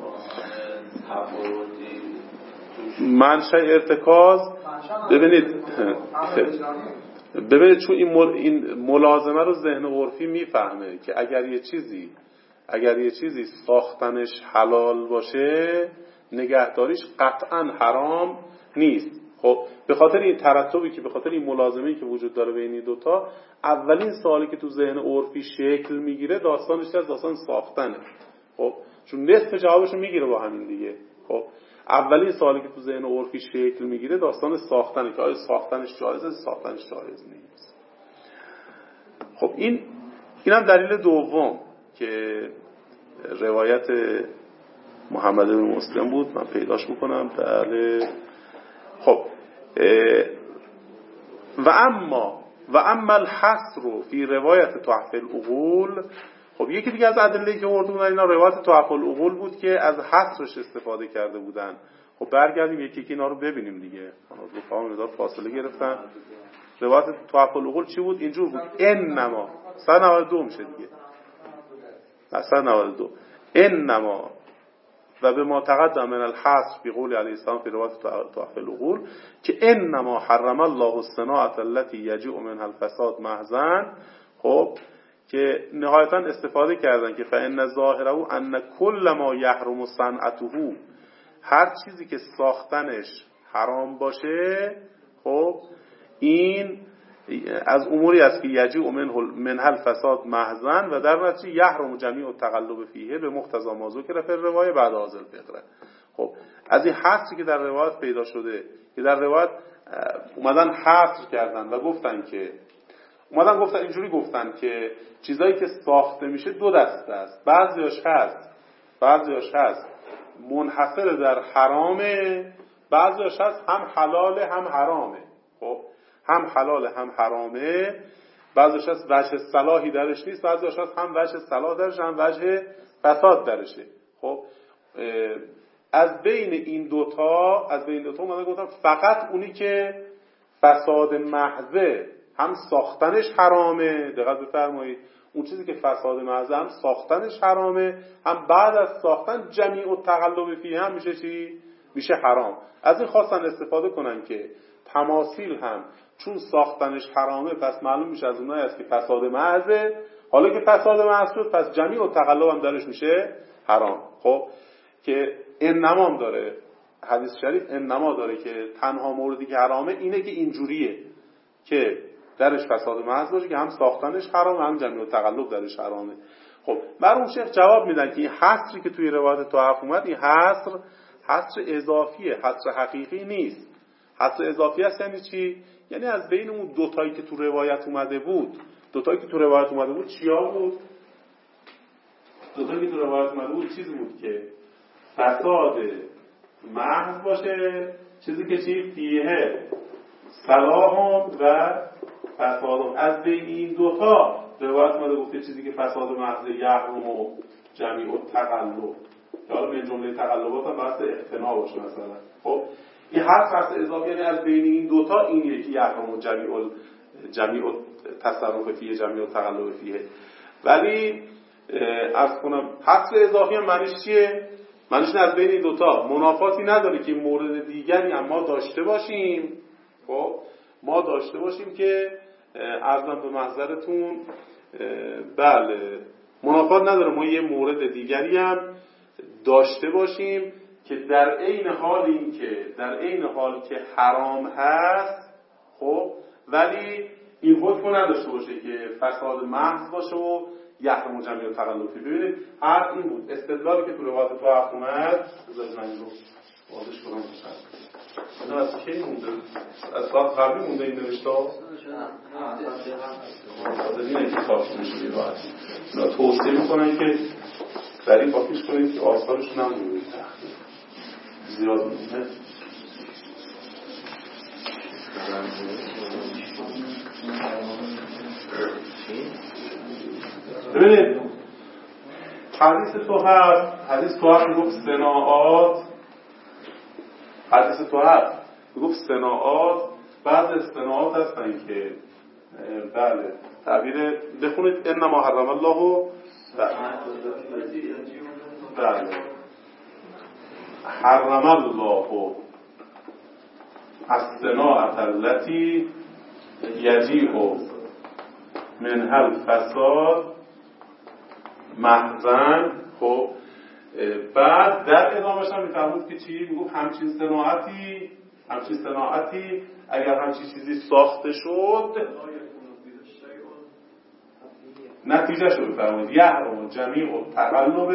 تفاوتی؟ منشأ ارتکاز ببینید ببینید چون این این ملازمه رو ذهن عرفی میفهمه که اگر یه چیزی اگر یه چیزی ساختنش حلال باشه نگهداریش قطعا حرام نیست. خب به خاطر این ترتبی که به خاطر این ملازمه‌ای که وجود داره بین این دوتا، اولین سوالی که تو ذهن عرفی شکل میگیره داستانش از داستان ساختنه. خب چون نصف جوابشو میگیره با همین دیگه. خب اولین سوالی که تو ذهن عرفی شکل میگیره داستان ساختنه که آیا ساختنش جایزه، ساختنش جایز نیست. خب این اینم دلیل دوم که روایت محمد بن مسلم بود. من پیداش میکنم. بله خب و اما و اما الحصر فی روایت تحفه العقول. خب یکی دیگه از ادله‌ای که آورده بودن اینا روایت تحفه العقول بود که از حصرش استفاده کرده بودن. خب برگردیم یکی یکی اینا رو ببینیم دیگه. رفقا مقدار فاصله گرفتن. روایت تحفه العقول چی بود؟ اینجور بود انما صد و نود و دو میشه دیگه. صد و نود و دو انما و به ما تقدم من الحصر بی قول علیه السلام فی روایت تحفه العقول که انما حرم الله الصناعه التي یجیء منها الفساد محضاً. خب که نهایتا استفاده کردن که فإن ظاهره ان کل ما یحرم صنعته، هر چیزی که ساختنش حرام باشه خب این از اموری است که یجیء منها الفساد محضاً و در نتیجه یحرم جمیع التقلب فیه به مقتضی ما ذکر فی الروایه بعد از الفقره. خب از این حصری که در روایت پیدا شده که در روایت اومدن حصر کردن و گفتن که اومدن گفتن اینجوری گفتن که چیزایی که ساخته میشه دو دسته است. بعضیاش هست بعضیاش هست منحصر در حرامه، بعضیاش هست هم حلاله هم حرامه. خب هم حلاله هم حرامه، بعضیاش هست وجه صلاحی درش نیست، بعضیاش هست هم وجه صلاح درش هم وجه فساد درشه. خب از بین این دوتا از بین دوتا اومده گفتم فقط اونی که فساد محضه هم ساختنش حرامه، دقت بفرمایید، اون چیزی که فساد محضه هم ساختنش حرامه، هم بعد از ساختن جمیع التقلب فیه هم میشه چی؟ میشه حرام. از این خواستن استفاده کنن که تماثیل هم چون ساختنش حرامه پس معلوم میشه از اونایی است که فساد محضه، حالا که فساد محض شد پس جمیع التقلب هم درش میشه حرام. خب که انما هم داره حدیث شریف، انما داره که تنها موردی که حرامه اینه که اینجوریه که درش فساد محض باشه که هم ساختنش حرامه هم جمیع التقلب درش حرامه. خب مرحوم شیخ جواب میدن که این حصری که توی روایت طاعف اومد این حصر حصر اضافیه، حصر حقیقی نیست. حصر اضافی است یعنی چی؟ یعنی از بین اون دوتایی که تو روایت اومده بود، دوتایی که تو روایت اومده بود چیا بود؟ دوتایی که تو روایت اومده بود چیزی بود که فساد محض باشه، چیزی که چی؟ فیه صلاح و فساد. از بین این دوتا روایت اومده گفته چیزی که فساد محض یحرم و جمیع التقلب، که حالا به جمله تقلبات هم بحث اقتناع باشه مثلا. خب این هر فرض اضافی یعنی از بین این دوتا این یکی یحرم و جمیع ال جمیع التصرف فیه جمیع التقلب فیه. ولی عرض کنم حصر اضافی هم معنیش چیه؟ معنیش از بین این دوتا منافاتی نداره که مورد دیگری هم ما داشته باشیم. خب ما داشته باشیم که عرضم به محضرتون بله منافات نداره ما یه مورد دیگری هم داشته باشیم که در عین حال این که در عین حال که حرام هست، خب ولی این حکم نداشته باشه که فساد محض باشه و یحرم و جمیع التقلب. ببینید حرف این بود، استدلالی که تو روایت طاعف اومد بذارید من این رو واضح کنم. اینا از کی مونده؟ از سال قبلی مونده این نوشته ها؟ از این کتاب میشه بیرون. اینا توصیه میکنن که سریع پاکیش کنید که آثارشون هم مونده زیاد مونده. ببینید حدیث تو هست، حدیث تو هست میگفت صناعات، حدیث تو هست میگفت صناعات، بعض صناعات هستن که بله تعبیر بخونید انما حرم الله بله حرم الله الصناعة التي یجیء منها الفساد محضاً. خب بعد در ادامهش هم میفرمود که چی؟ میگفت همچین صناعتی همچین صناعتی اگر همچین چیزی ساخته شد نتیجه شد میفرمود یحرم جمیع التقلب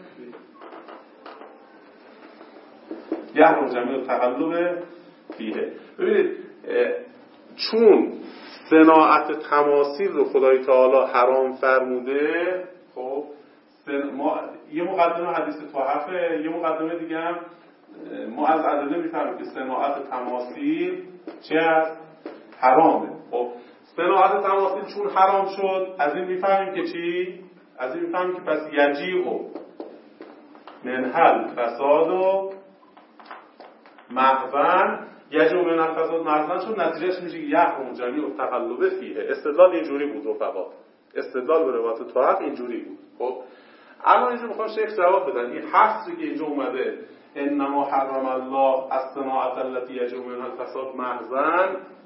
یحرم جمیع التقلب فیه. ببینید چون صناعت تماثیل رو خدای تعالی حرام فرموده، خب ما یه مقدمه حدیث طاعفه، یه مقدمه دیگه هم ما از ادله میفهمیم که صناعت تماثیل چه است؟ حرامه. خب صناعت تماثیل چون حرام شد از این میفهمیم که چی؟ از این میفهمیم که پس یجیء منها فساد و محضاً یجیء منها فساد محضاً شد، نتیجهش میشه که یحرم جمیع التقلب فیه. استدلال اینجوری بود رفقا، استدلال به روایت طاعت اینجوری بود. خب الان اینجا میخوام شیخ جواب بدن این حصری که اینجا اومده انما حرم الله الصناعة التي یجیء منها الفساد محضاً،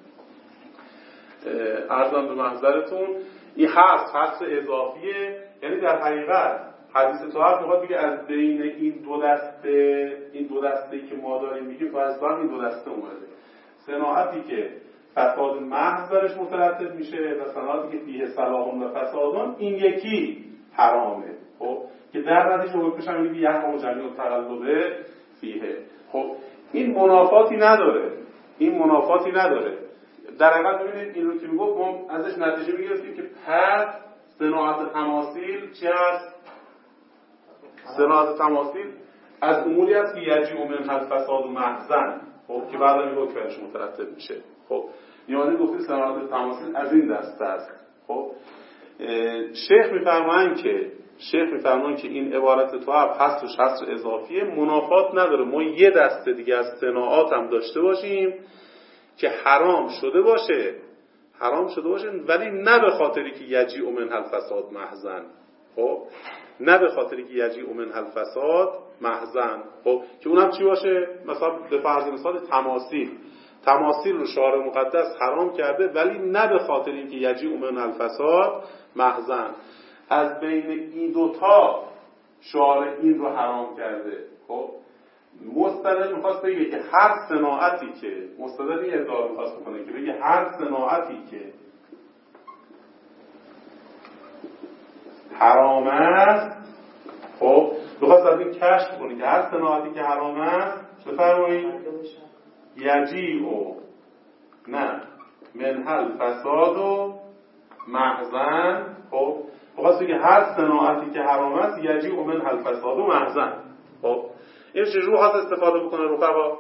عرضم به محضرتون این حصر حصر اضافیه، یعنی در حقیقت حدیث طاعت میخواد بگه از بین این دو دسته این دو دسته که ما داریم میگیم فرض این دو دسته اومده صناعتی که فساد محض درش مترتب میشه و صناعتی که فیه صلاح و فسادان این یکی حرامه. خب که در نتیجه حکمش هم میگه یحرم جمیع التقلب فیه. خب این منافاتی نداره، این منافاتی نداره. در حقیقت ببینید این رو که میگفت ما ازش نتیجه میگرفتیم که پس صناعت تماثیل چی است؟ صناعت تماثیل از اموری است که یجیء منها الفساد محضاً، خب که بعدا این حکم برش مترتب میشه. خب یعنی گفتیم صناعت تماثیل از این دسته است. خب شیخ میفرمایند که شیخ میفرمایند که این عبارت توعب حصرش حصر اضافیه، منافات نداره ما یه دسته دیگه از صناعات هم داشته باشیم که حرام شده باشه حرام شده باشه ولی نه به خاطری که یجیء منها الفساد محضاً، خب نه به خاطری که یجیء منها الفساد محضاً، خب که اونم چی باشه؟ مثلا به فرض مثال تماثیل تماثیل رو شارع مقدس حرام کرده ولی نه به خاطر اینکه یجیء منها الفساد محضاً. از بین این دوتا شارع این رو حرام کرده. خب مستدل میخواست بگه که هر صناعتی که مستدل این ادعا میخواست بکنه که بگه هر صناعتی که حرام است، خب میخواست از این کشف کنه که هر صناعتی که حرام است بفرمایید یجیء نه منها الفساد و محضاً. خب میخواست بگه هر صناعتی که حرام است یجیء منها الفساد و محضاً. خب این چجور خواست استفاده بکنه رفقا؟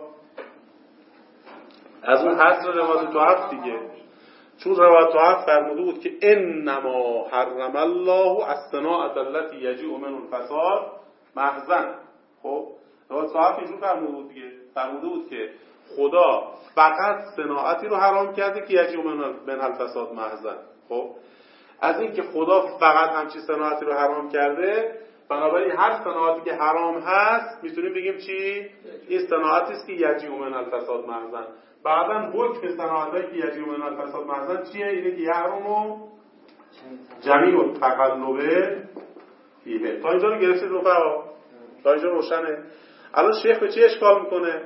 از اون حصر روایت توعب دیگه، چون روایت توعب فرموده بود که انما حرم الله الصناعة التي یجیء منها الفساد محضاً. خب روایت توعب اینجور فرموده بود دیگه، فرموده بود که خدا فقط صناعتی رو حرام کرده که یجیء منها الفساد محضاً. خب از این که خدا فقط همچی صناعتی رو حرام کرده، بنابراین هر صناعتی که حرام هست میتونیم بگیم چی؟ این صناعتی است که یجیء منها الفساد محضاً. بعداً حکم صناعتی که یجیء منها الفساد محضاً چیه؟ اینه که یحرم جمیع التقلب فیه. تا اینجا رو گرفتید رفقا؟ تا اینجا روشنه؟ الان شیخ به چی اشکال میکنه؟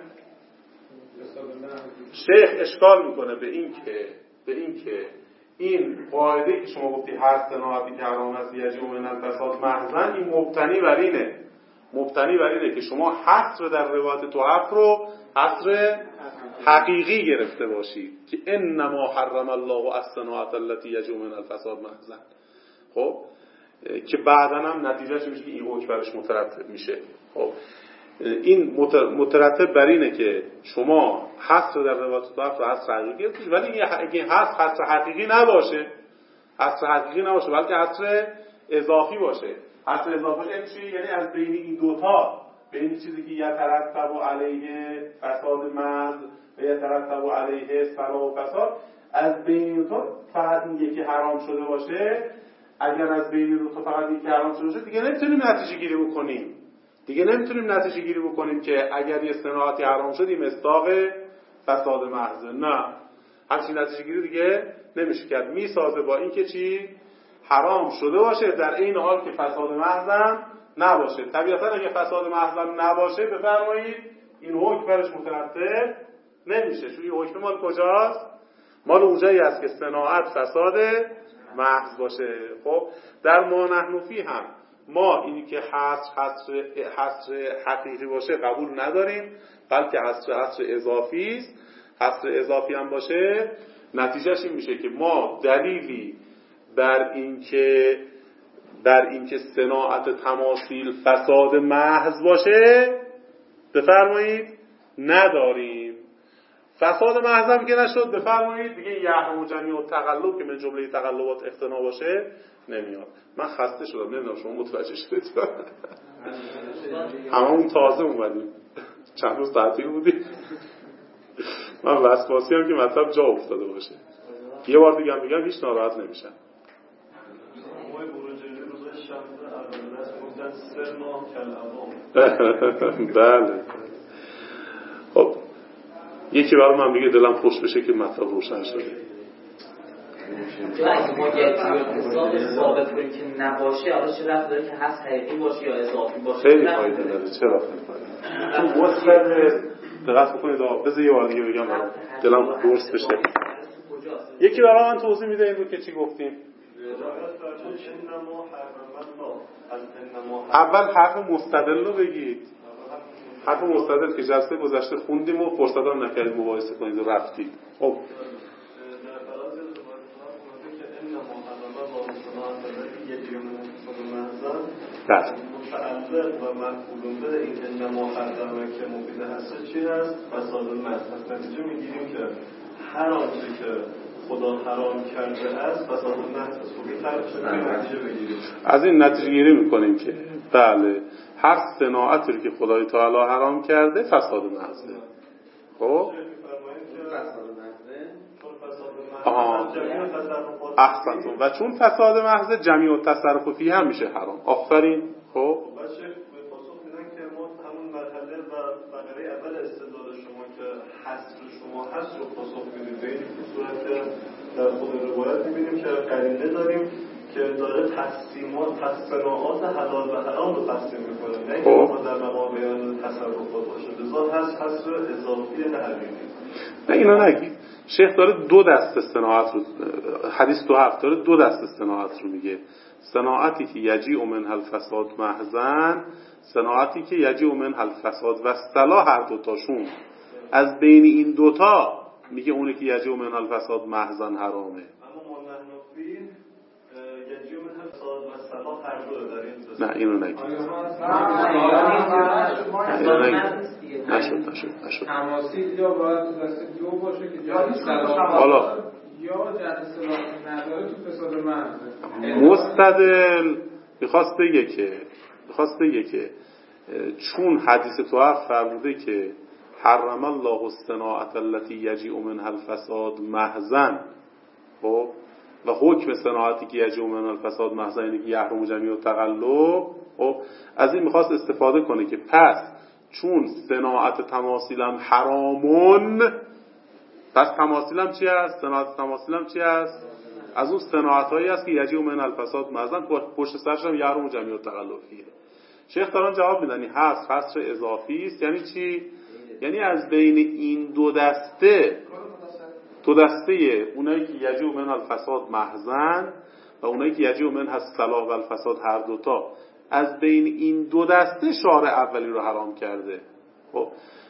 شیخ اشکال میکنه به این که به این که این قاعده که شما گفتی هر صناعتی که حرام است یجیء منها الفساد محضاً، این مبتنی بر اینه مبتنی بر اینه که شما حصر در روایت توعب رو حصر حقیقی گرفته باشید که انما حرم الله الصناعة التي یجیء منها الفساد محضاً. خب که بعداً هم نتیجهش میشه که این حکم برش مترتب میشه. خب این مترتب بر اینه که شما حصر در روایت توعب رو حصر حقیقی گرفتید، ولی اگه حصر حصر حقیقی نباشه حصر حقیقی نباشه بلکه حصر اضافی باشه. حصر اضافی یعنی چی؟ یعنی از بین این دوتا، بین چیزی که یترتب علیه فساد محض و یترتب علیه صلاح و فساد، از بین این دوتا فقط این یکی حرام شده باشه، اگر از بین این دوتا فقط یکی حرام شده باشه دیگه نمیتونیم نتیجه گیری بکنیم دیگه نمیتونیم نتیجه گیری بکنیم که اگر یه صناعتی حرام شد این مصداق فساد محض. نه، همچین نتیجه گیری دیگه نمیشه کرد. میسازه با این که چی؟ حرام شده باشه در این حال که فساد محض نباشه. طبیعتا اگه فساد محض نباشه بفرمایید این حکم برش مترتب نمیشه. چون این حکم مال کجاست؟ مال اونجایی است که صناعت فساد محض باشه. خب در ما نحن فی هم ما اینی که حصر حصر حصر حقیقی باشه قبول نداریم، بلکه حصر حصر اضافی است. حصر اضافی هم باشه نتیجهش این میشه که ما دلیلی بر این که بر این که صناعت تماثیل فساد محض باشه بفرمایید نداریم. فساد محض هم که نشد بفرمایید دیگه یحرم جمیع التقلب که من جمله تقلبات اقتنا باشه نمیاد. من خسته شدم، نمیدونم شما متوجه شدید؟ همون تازه اومدیم، چند روز تعطیل بودیم. من وسواسی هم که مطلب جا افتاده باشه. یه بار دیگه هم بگم هیچ ناراحت نمیشن. بله. خب یکی برای من بگه دلم خوش بشه که مطلب روشن شده. اگه ما یک حساب ثابت کنیم که نباشه، حالا چه رفت داره که هست حقیقی باشه یا اضافی باشه؟ خیلی فایده داره. چرا خیلی فایده؟ چون مصدر دقت بکنید آقا، بذار یه بار دیگه بگم دلم درست بشه. یکی برای من توضیح میده این رو که چی گفتیم؟ اول حرف مستدل رو بگید. حرف مستدل که جلسه گذشته خوندیم و فرصت هم نکردیم مباحثه کنید و رفتید. خب بله. متعلق و مفعول به این انما حرمه که مفید هست چی هست؟ فساد محض. پس نتیجه میگیریم که هر آنچه که خدا حرام کرده است فساد محض است. خب این طرفش نتیجه بگیریم. از این نتیجه گیری میکنیم که بله هر صناعتی رو که خدای تعالی حرام کرده فساد محضه. خب آها احسنتون. و چون فساد محض جمیع و تصرف فیه هم میشه حرام. آفرین. خب و شیخ به پاسخ میدن که ما همون مرحله و بقیه اول استدلال شما که حصر شما هست رو پاسخ میدیم به این صورت در خود روایت میبینیم که قرینه داریم که داره تقسیمات تصنیعات حلال و حرام رو تقسیم میکنه، نه اینکه ما در مقام بیان تصرفات باشه. لذا هست حصر اضافی حقیقی. نه اینا نگید. شیخ داره دو دسته صناعت رو، حدیث دو هفت داره دو دسته صناعت رو میگه. صناعتی که یجیء منها الفساد محضاً، صناعتی که یجیء منها الفساد و اصطلاح هر دوتاشون. از بین این دوتا میگه اونی که یجیء منها الفساد محضاً حرامه. اما منحنفی یجیء منها الفساد و اصطلاح هر دو در این نه اینو نگید. نشد نشد نشد. تماثیل یا باید دست دو باشه که جایی حالا یا جهت صلاح نداره تو فساد محض. مستدل میخواست بگه که میخواست بگه که چون حدیث توقف فرموده که حرم الله الصناعة التي یجیء منها الفساد محضاً، خب و حکم صناعتی که یجیء منها الفساد محضاً یعنی که یحرم جمیع التقلب، خب از این میخواست استفاده کنه که پس چون صناعت تماثیل هم حرامون، پس تماثیل هم چی هست؟ صناعت تماثیل هم چی هست؟ از اون صناعت هایی هست که یجیء منها الفساد محضاً پشت سرش هم یحرم جمیع التقلب فیه. شیخ دارن جواب میدن حذف حصر اضافی است. یعنی چی؟ یعنی از بین این دو دسته، دو دسته اونایی که یجیء منها الفساد محضاً و اونایی که یجیء منها الصلاح و الفساد هر دوتا، از بین این دو دسته شارع اولی رو حرام کرده. خب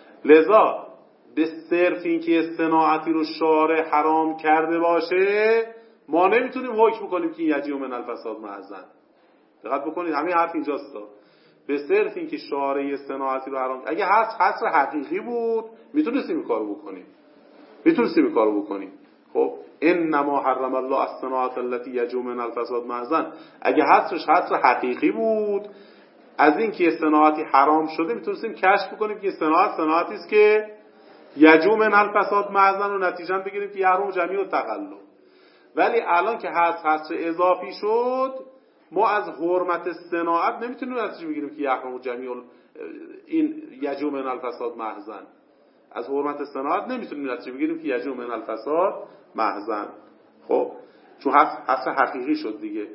لذا به صرف این که صناعتی رو شارع حرام کرده باشه ما نمیتونیم حکم بکنیم که یجیء منها الفساد محضاً. دقت بکنید همین حرف اینجاست. به صرف این که شارع صناعتی رو حرام، اگه هر حصر حقیقی بود میتونستیم این کارو بکنیم میتونستیم این کارو بکنیم خب انما حرم الله الصناعة التي یجیء منها الفساد محضاً، اگه حصرش حصر حقیقی بود از این که صناعتی حرام شده میتونستیم کشف بکنیم که صناعت صناعتی است که یجیء منها الفساد محضاً و نتیجه بگیریم که یحرم جمیع التقلب. ولی الان که حصر حصر اضافی شد ما از حرمت صناعت نمیتونیم نتیجه بگیریم که یحرم جمیع این یجیء منها الفساد محضاً. از حرمت صناعت نمیتونیم نتیجه بگیریم که یجیء منها الفساد محضاً. خب چون حصر حقیقی شد دیگه،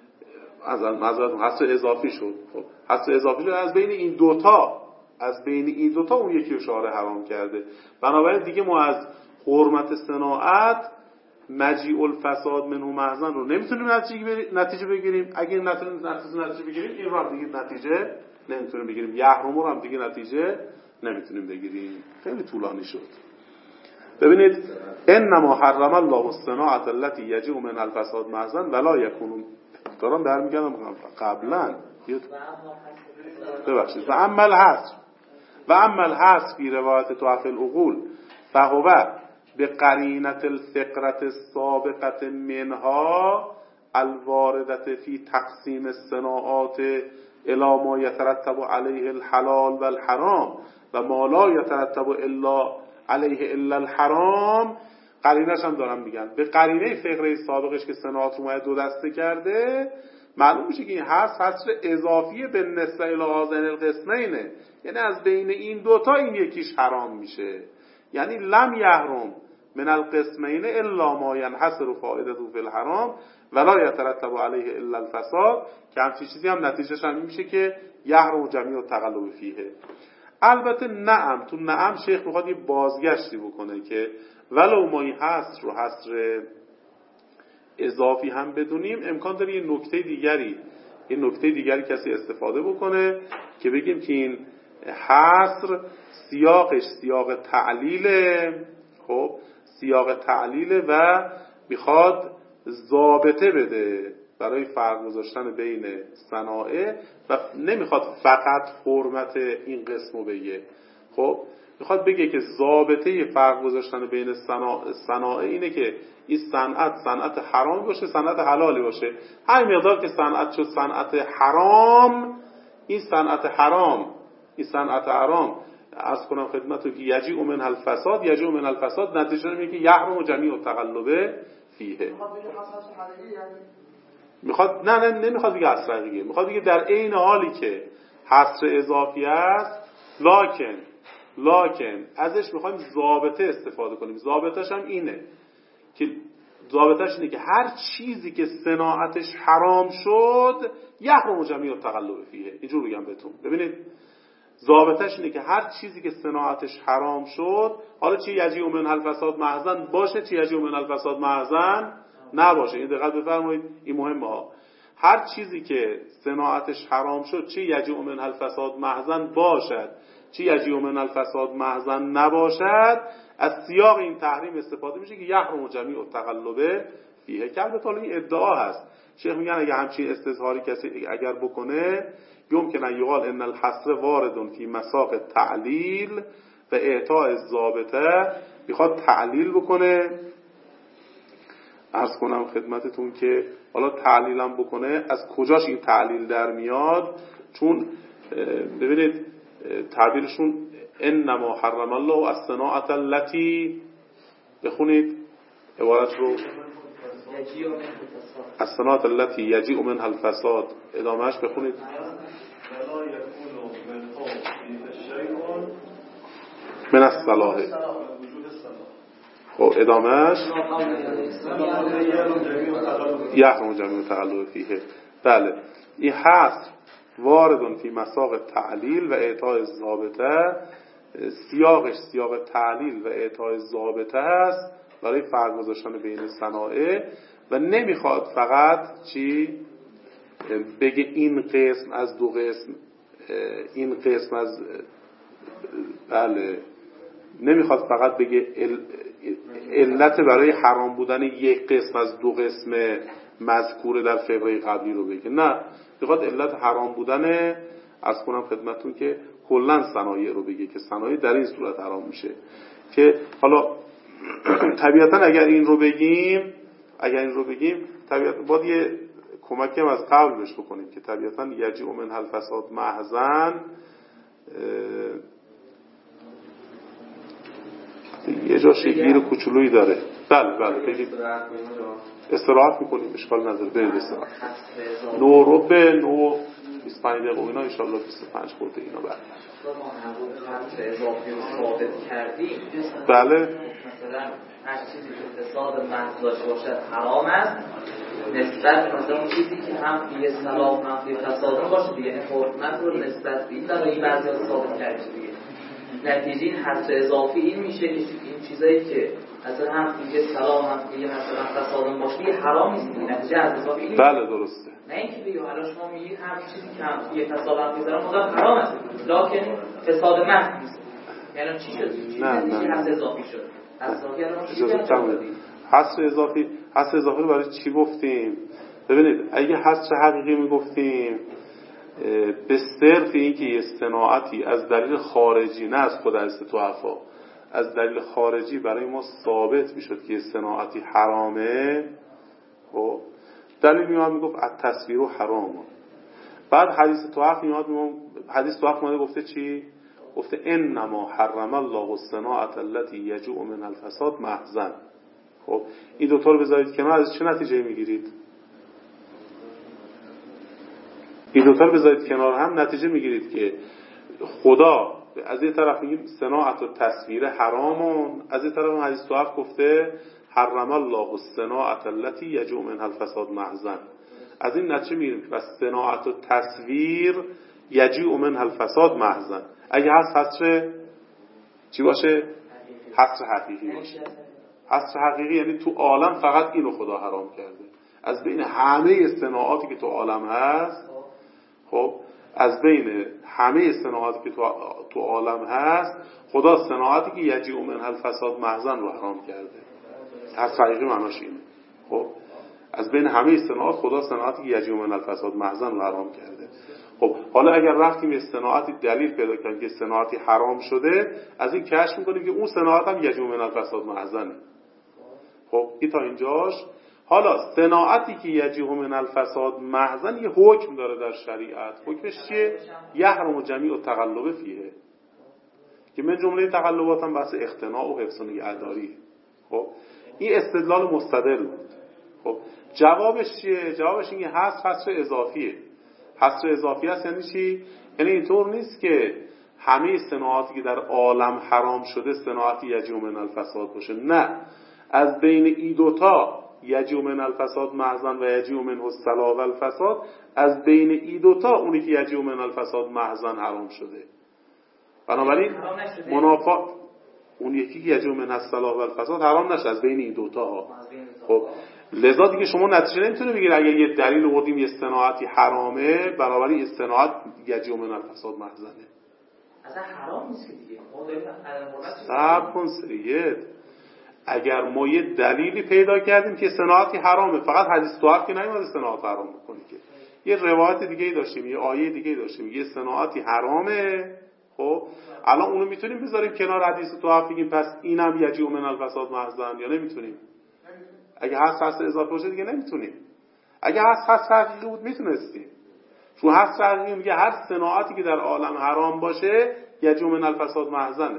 از معذرت حصر اضافی شد. خب حصر اضافی شد از بین این دوتا، از بین این دوتا اون یکی رو شارع حرام کرده. بنابراین دیگه ما از حرمت صناعت مجیء الفساد منه محضاً رو نمیتونیم نتیجه بگیریم. اگه نتونیم نتیجه بگیریم این رو هم دیگه نتیجه نمیتونیم بگیریم. یحرم رو هم دیگه نتیجه نمیتونیم بگیریم. خیلی طولانی شد. ببینید انما حرم الله الصناعة التي یجیء منها الفساد محضاً ولا یکون، دارم برمیگردم قبلا ببخشید و اما الحصر و اما الحصر فی روایت توقف العقول فهو به قرینة الفقرة السابقة منها الواردة فی تقسیم الصناعات الی ما یترتب علیه الحلال و الحرام و ما لا یترتب الا علیه الا الحرام. قرینش هم دارم میگن به قرینه فقره سابقش که صناعات رو دو دسته کرده معلوم میشه که این حصر حصر اضافی به نسبه الی هذین القسمین، یعنی از بین این دوتا این یکیش حرام میشه. یعنی لم یحرم من القسمین الا ما ینحصر فائدته فی الحرام ولا یترتب علیه الا الفساد، که همچین چیزی هم نتیجهش هم میشه که یحرم جمیع التقلب فیه. البته نعم، تو نعم شیخ میخواد یه بازگشتی بکنه که ولو ما این حصر رو حصر اضافی هم بدونیم امکان داره یه نکته دیگری یه نکته دیگری کسی استفاده بکنه که بگیم که این حصر سیاقش سیاق تعلیله. خب سیاق تعلیله و میخواد ضابطه بده برای فرق گذاشتن بین صنایع و نمیخواد فقط حرمت این قسمو بگه. خب میخواد بگه که ضابطه فرق گذاشتن بین صنایع اینه که این صنعت صنعت حرام باشه، صنعت حلالی باشه. همین مقدار که صنعت شد صنعت حرام، این صنعت حرام این صنعت حرام عرض کنم خدمتتون که یجیء منها الفساد، یجیء منها الفساد نتیجه میگه که یحرم جمیع التقلب فیه. میخواد نه نه نمیخواد بگه حصر حقیقیه، میخواد بگه در عین حالی که حصر اضافی است، لکن لکن ازش میخوایم ضابطه استفاده کنیم. ضابطش هم اینه که ضابطش اینه که هر چیزی که صناعتش حرام شد یحرم جمیع التقلب فیه. اینجور بگم بهتون. ببینید ضابطش اینه که هر چیزی که صناعتش حرام شد، حالا چه یجیء منها الفساد محضاً باشه، چه یجیء منها الفساد محضاً نباشه. این دقت بفرمایید، این مهمه ها. هر چیزی که صناعتش حرام شد، چه یجیء منها الفساد محضاً باشد، چه یجیء منها الفساد محضاً نباشد، از سیاق این تحریم استفاده میشه که یحرم جمیع التقلب فیه. که البته این ادعا هست. شیخ میگن اگه همچین استظهاری کسی اگر بکنه، یمکن ان یقال ان الحصر وارد فی مساق تعلیل و اعطاء الضابطه. میخواد تعلیل بکنه. عرض کنم خدمتتون که حالا تعلیلم بکنه، از کجاش این تعلیل در میاد؟ چون ببینید تعبیرشون انما حرم الله الصناعة التي، بخونید عبارت رو، الصناعة التي یجیء منها الفساد، ادامهش بخونید. من الصلاح. خب ادامهش یحرم جمیع التقلب فیه. بله، این حصر وارد فی مساق تعلیل و اعطاء الضابطه. سیاقش سیاق تعلیل و اعطاء الضابطه است برای فرق گذاشتن بین صنایع و نمیخواد فقط چی بگه این قسم از دو قسم، این قسم از بله نمیخواد فقط بگه علت برای حرام بودن یک قسم از دو قسم مذکور در فقره قبلی رو بگه. نه، میخواد علت حرام بودن از کنم خدمتون که کلن صنایع رو بگه که صنایع در این صورت حرام میشه. که حالا طبیعتا اگر این رو بگیم اگر این رو بگیم طبیعتا باید یه کمکی هم از قبل بهش بکنیم که طبیعتا یجیء منها الفساد محضاً یه جاش گیر کوچولویی داره. بله بله بگید. استراحت میکنیم، اشکال نداره، برید استراحت. نو رو به نو بیست و پنج دقیقه و اینا انشالله بیست و پنج خورده اینا. بله بله مثلا هر چیزی که فساد محض داشته باشد حرام است، نسبت مثلا اون چیزی که هم فیه صلاح هم فیه فساد باشه دیگه، حرمت رو نسبت به این برای بعضی ها ثابت کرده دیگه. نتیجه این حصر اضافی این میشه که این چیزایی که مثلا هم فیه صلاح هم فیه مثلا فساد باشه یه حرام نیست. نتیجه از اضافی این بله درسته. نه اینکه بگید حالا شما میگید هم چیزی که هم فیه فساد هم فیه صلاح مدام حرام است لکن فساد محض نیست. یعنی چی شد؟ نه نه حصر اضافی شد. اضافی الان حصر اضافی حصر اضافی رو برای چی گفتیم؟ ببینید اگه حصر حقیقی میگفتیم به صرف این که یه صناعتی از دلیل خارجی، نه از خود از توفا، از دلیل خارجی برای ما ثابت میشد که یه صناعتی حرامه، خب دلیل میاد میگفت التصویر حرام. بعد حدیث توف میاد حدیث توف میاد گفته چی؟ گفته انما حرم الله الصناعة التي یجیء منها الفساد محضاً. خب این دوتا رو بذارید کنار، از چه نتیجه میگیرید؟ این دوتا رو بذارید کنار هم، نتیجه میگیرید که خدا از این طرف میگیم صناعت و تصویر حرامون، از این طرف حدیث توف گفته حرم الله الصناعة التي یجیء منها الفساد محضاً. از این نتیجه میگیریم که بس صناعت و تصویر یجیء منها الفساد محضاً. اگه هست حصر چی باشه؟ حصر حقیقی باشه. حصر حقیقی یعنی تو عالم فقط اینو خدا حرام کرده. از بین همه صناعاتی که تو عالم هست، خب از بین همه صناعاتی که تو تو عالم هست، خدا صناعاتی که یجیء منها الفساد محضاً رو حرام کرده. حصر حقیقی معناش اینه. خب از بین همه صناعات خدا صناعاتی که یجیء منها الفساد محضاً رو حرام کرده. خب حالا اگر رفتیم یه صناعتی دلیل پیدا کردیم که صناعتی حرام شده، از این کشف میکنیم که اون صناعت هم یجوز من الفساد محضنه. خب این تا اینجاش. حالا صناعتی که یجوز من الفساد محضن یه حکم داره در شریعت. حکمش چیه؟ یحرم جمیع التقلب فیه، که من جمله تقلبات هم بحث اقتناع و حفظ و نگهداری. خب این استدلال مستدل بود. خب جوابش چیه؟ جوابش اینه حذف حذف اضافیه. حذف اضافی است یعنی چی؟ یعنی اینطور نیست که همه صناعاتی که در عالم حرام شده صناعتی یجوز من الفساد باشه. نه، از بین این دوتا یجوز من الفساد محضن و یجوز منه الصلاح و الفساد، از بین این دوتا اونی که یجوز من الفساد محضن حرام شده. بنابراین منافات اون یکی که یجوز منه الصلاح و الفساد حرام نشه از بین این دوتا ها. خب لذا دیگه شما نتیجه نمیتونه بگیر اگه یه دلیل آوردیم یه صناعتی حرامه، بنابراین این صناعت یجوز من الفساد محضنه. اصلا حرام نیست که دیگه. ما داریم صبر کن سید. اگر ما یه دلیلی پیدا کردیم که صناعتی حرامه، فقط حدیث توحف که نیومده صناعت حرام بکنی که، یه روایت دیگه ای داشتیم، یه آیه دیگه ای داشتیم، یه صناعتی حرامه. خب الان اونو میتونیم بذاریم کنار حدیث توحف بگیم پس اینم یجوز من الفساد محضن، یا نمیتونیم؟ اگه هست هست اضافه باشه دیگه نمیتونیم. اگه هست هست حقیقی بود میتونستیم. چون هست حقیقی میگه هر صناعتی که در عالم حرام باشه یجوز من الفساد محضنه.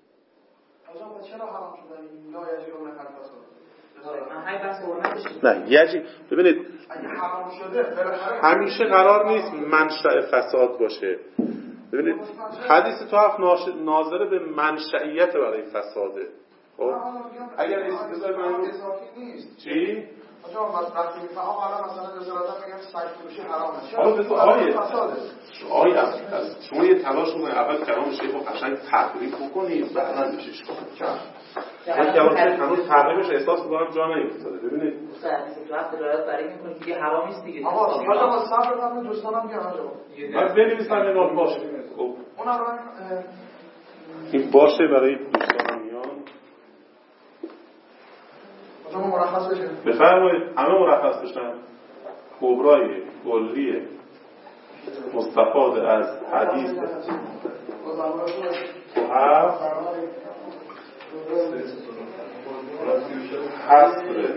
آقا چرا حرام شدن این لا یجوز من الفساد؟ من هی بس حرمتش نه یجوز، ببینید اگه حرام شده همیشه قرار نیست منشأ فساد باشه. ببینید حدیث توحف ناظر به منشئیت برای فساده. خب اگر استدلال من اضافی نیست. چی؟ آقا وقتی میفهمم حالا مثلا رسالتا میگم سگ فروشی حرامه. حالا بذار آیه آیه از شما یه تلاش کنید اول کلام شیخ رو قشنگ تحریف بکنید بعداً بشش کنید. من کلام شیخ هنوز تحریفش احساس می‌کنم جا نیفتاده. ببینید حدیث توحف دلالت برای این می‌کنه که حرام نیست دیگه. آقا حالا با صبر کنم دوستانم میگم آقا. من بنویسم این نوت باشه. خب اونم این باشه برای دوستانم میان. شما مرخص بشه. بفرمایید همه مرخص بشن. کبرای کلیه مستفاد از حدیث توحف حصر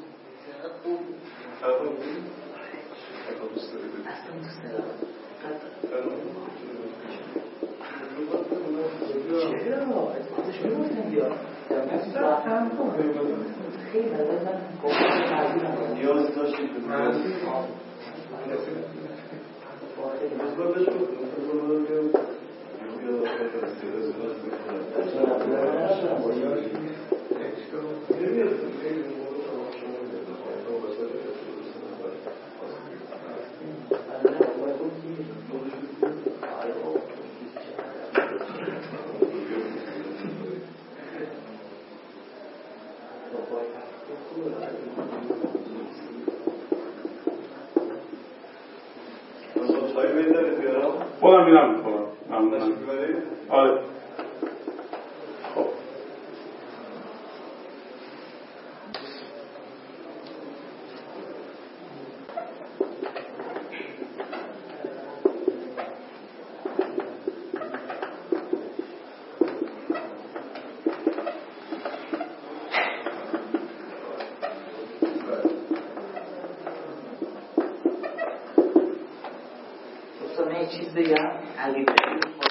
نیاز داشتید خودم میرم میکنم. ممنونم. آره. خب چیز بگم علی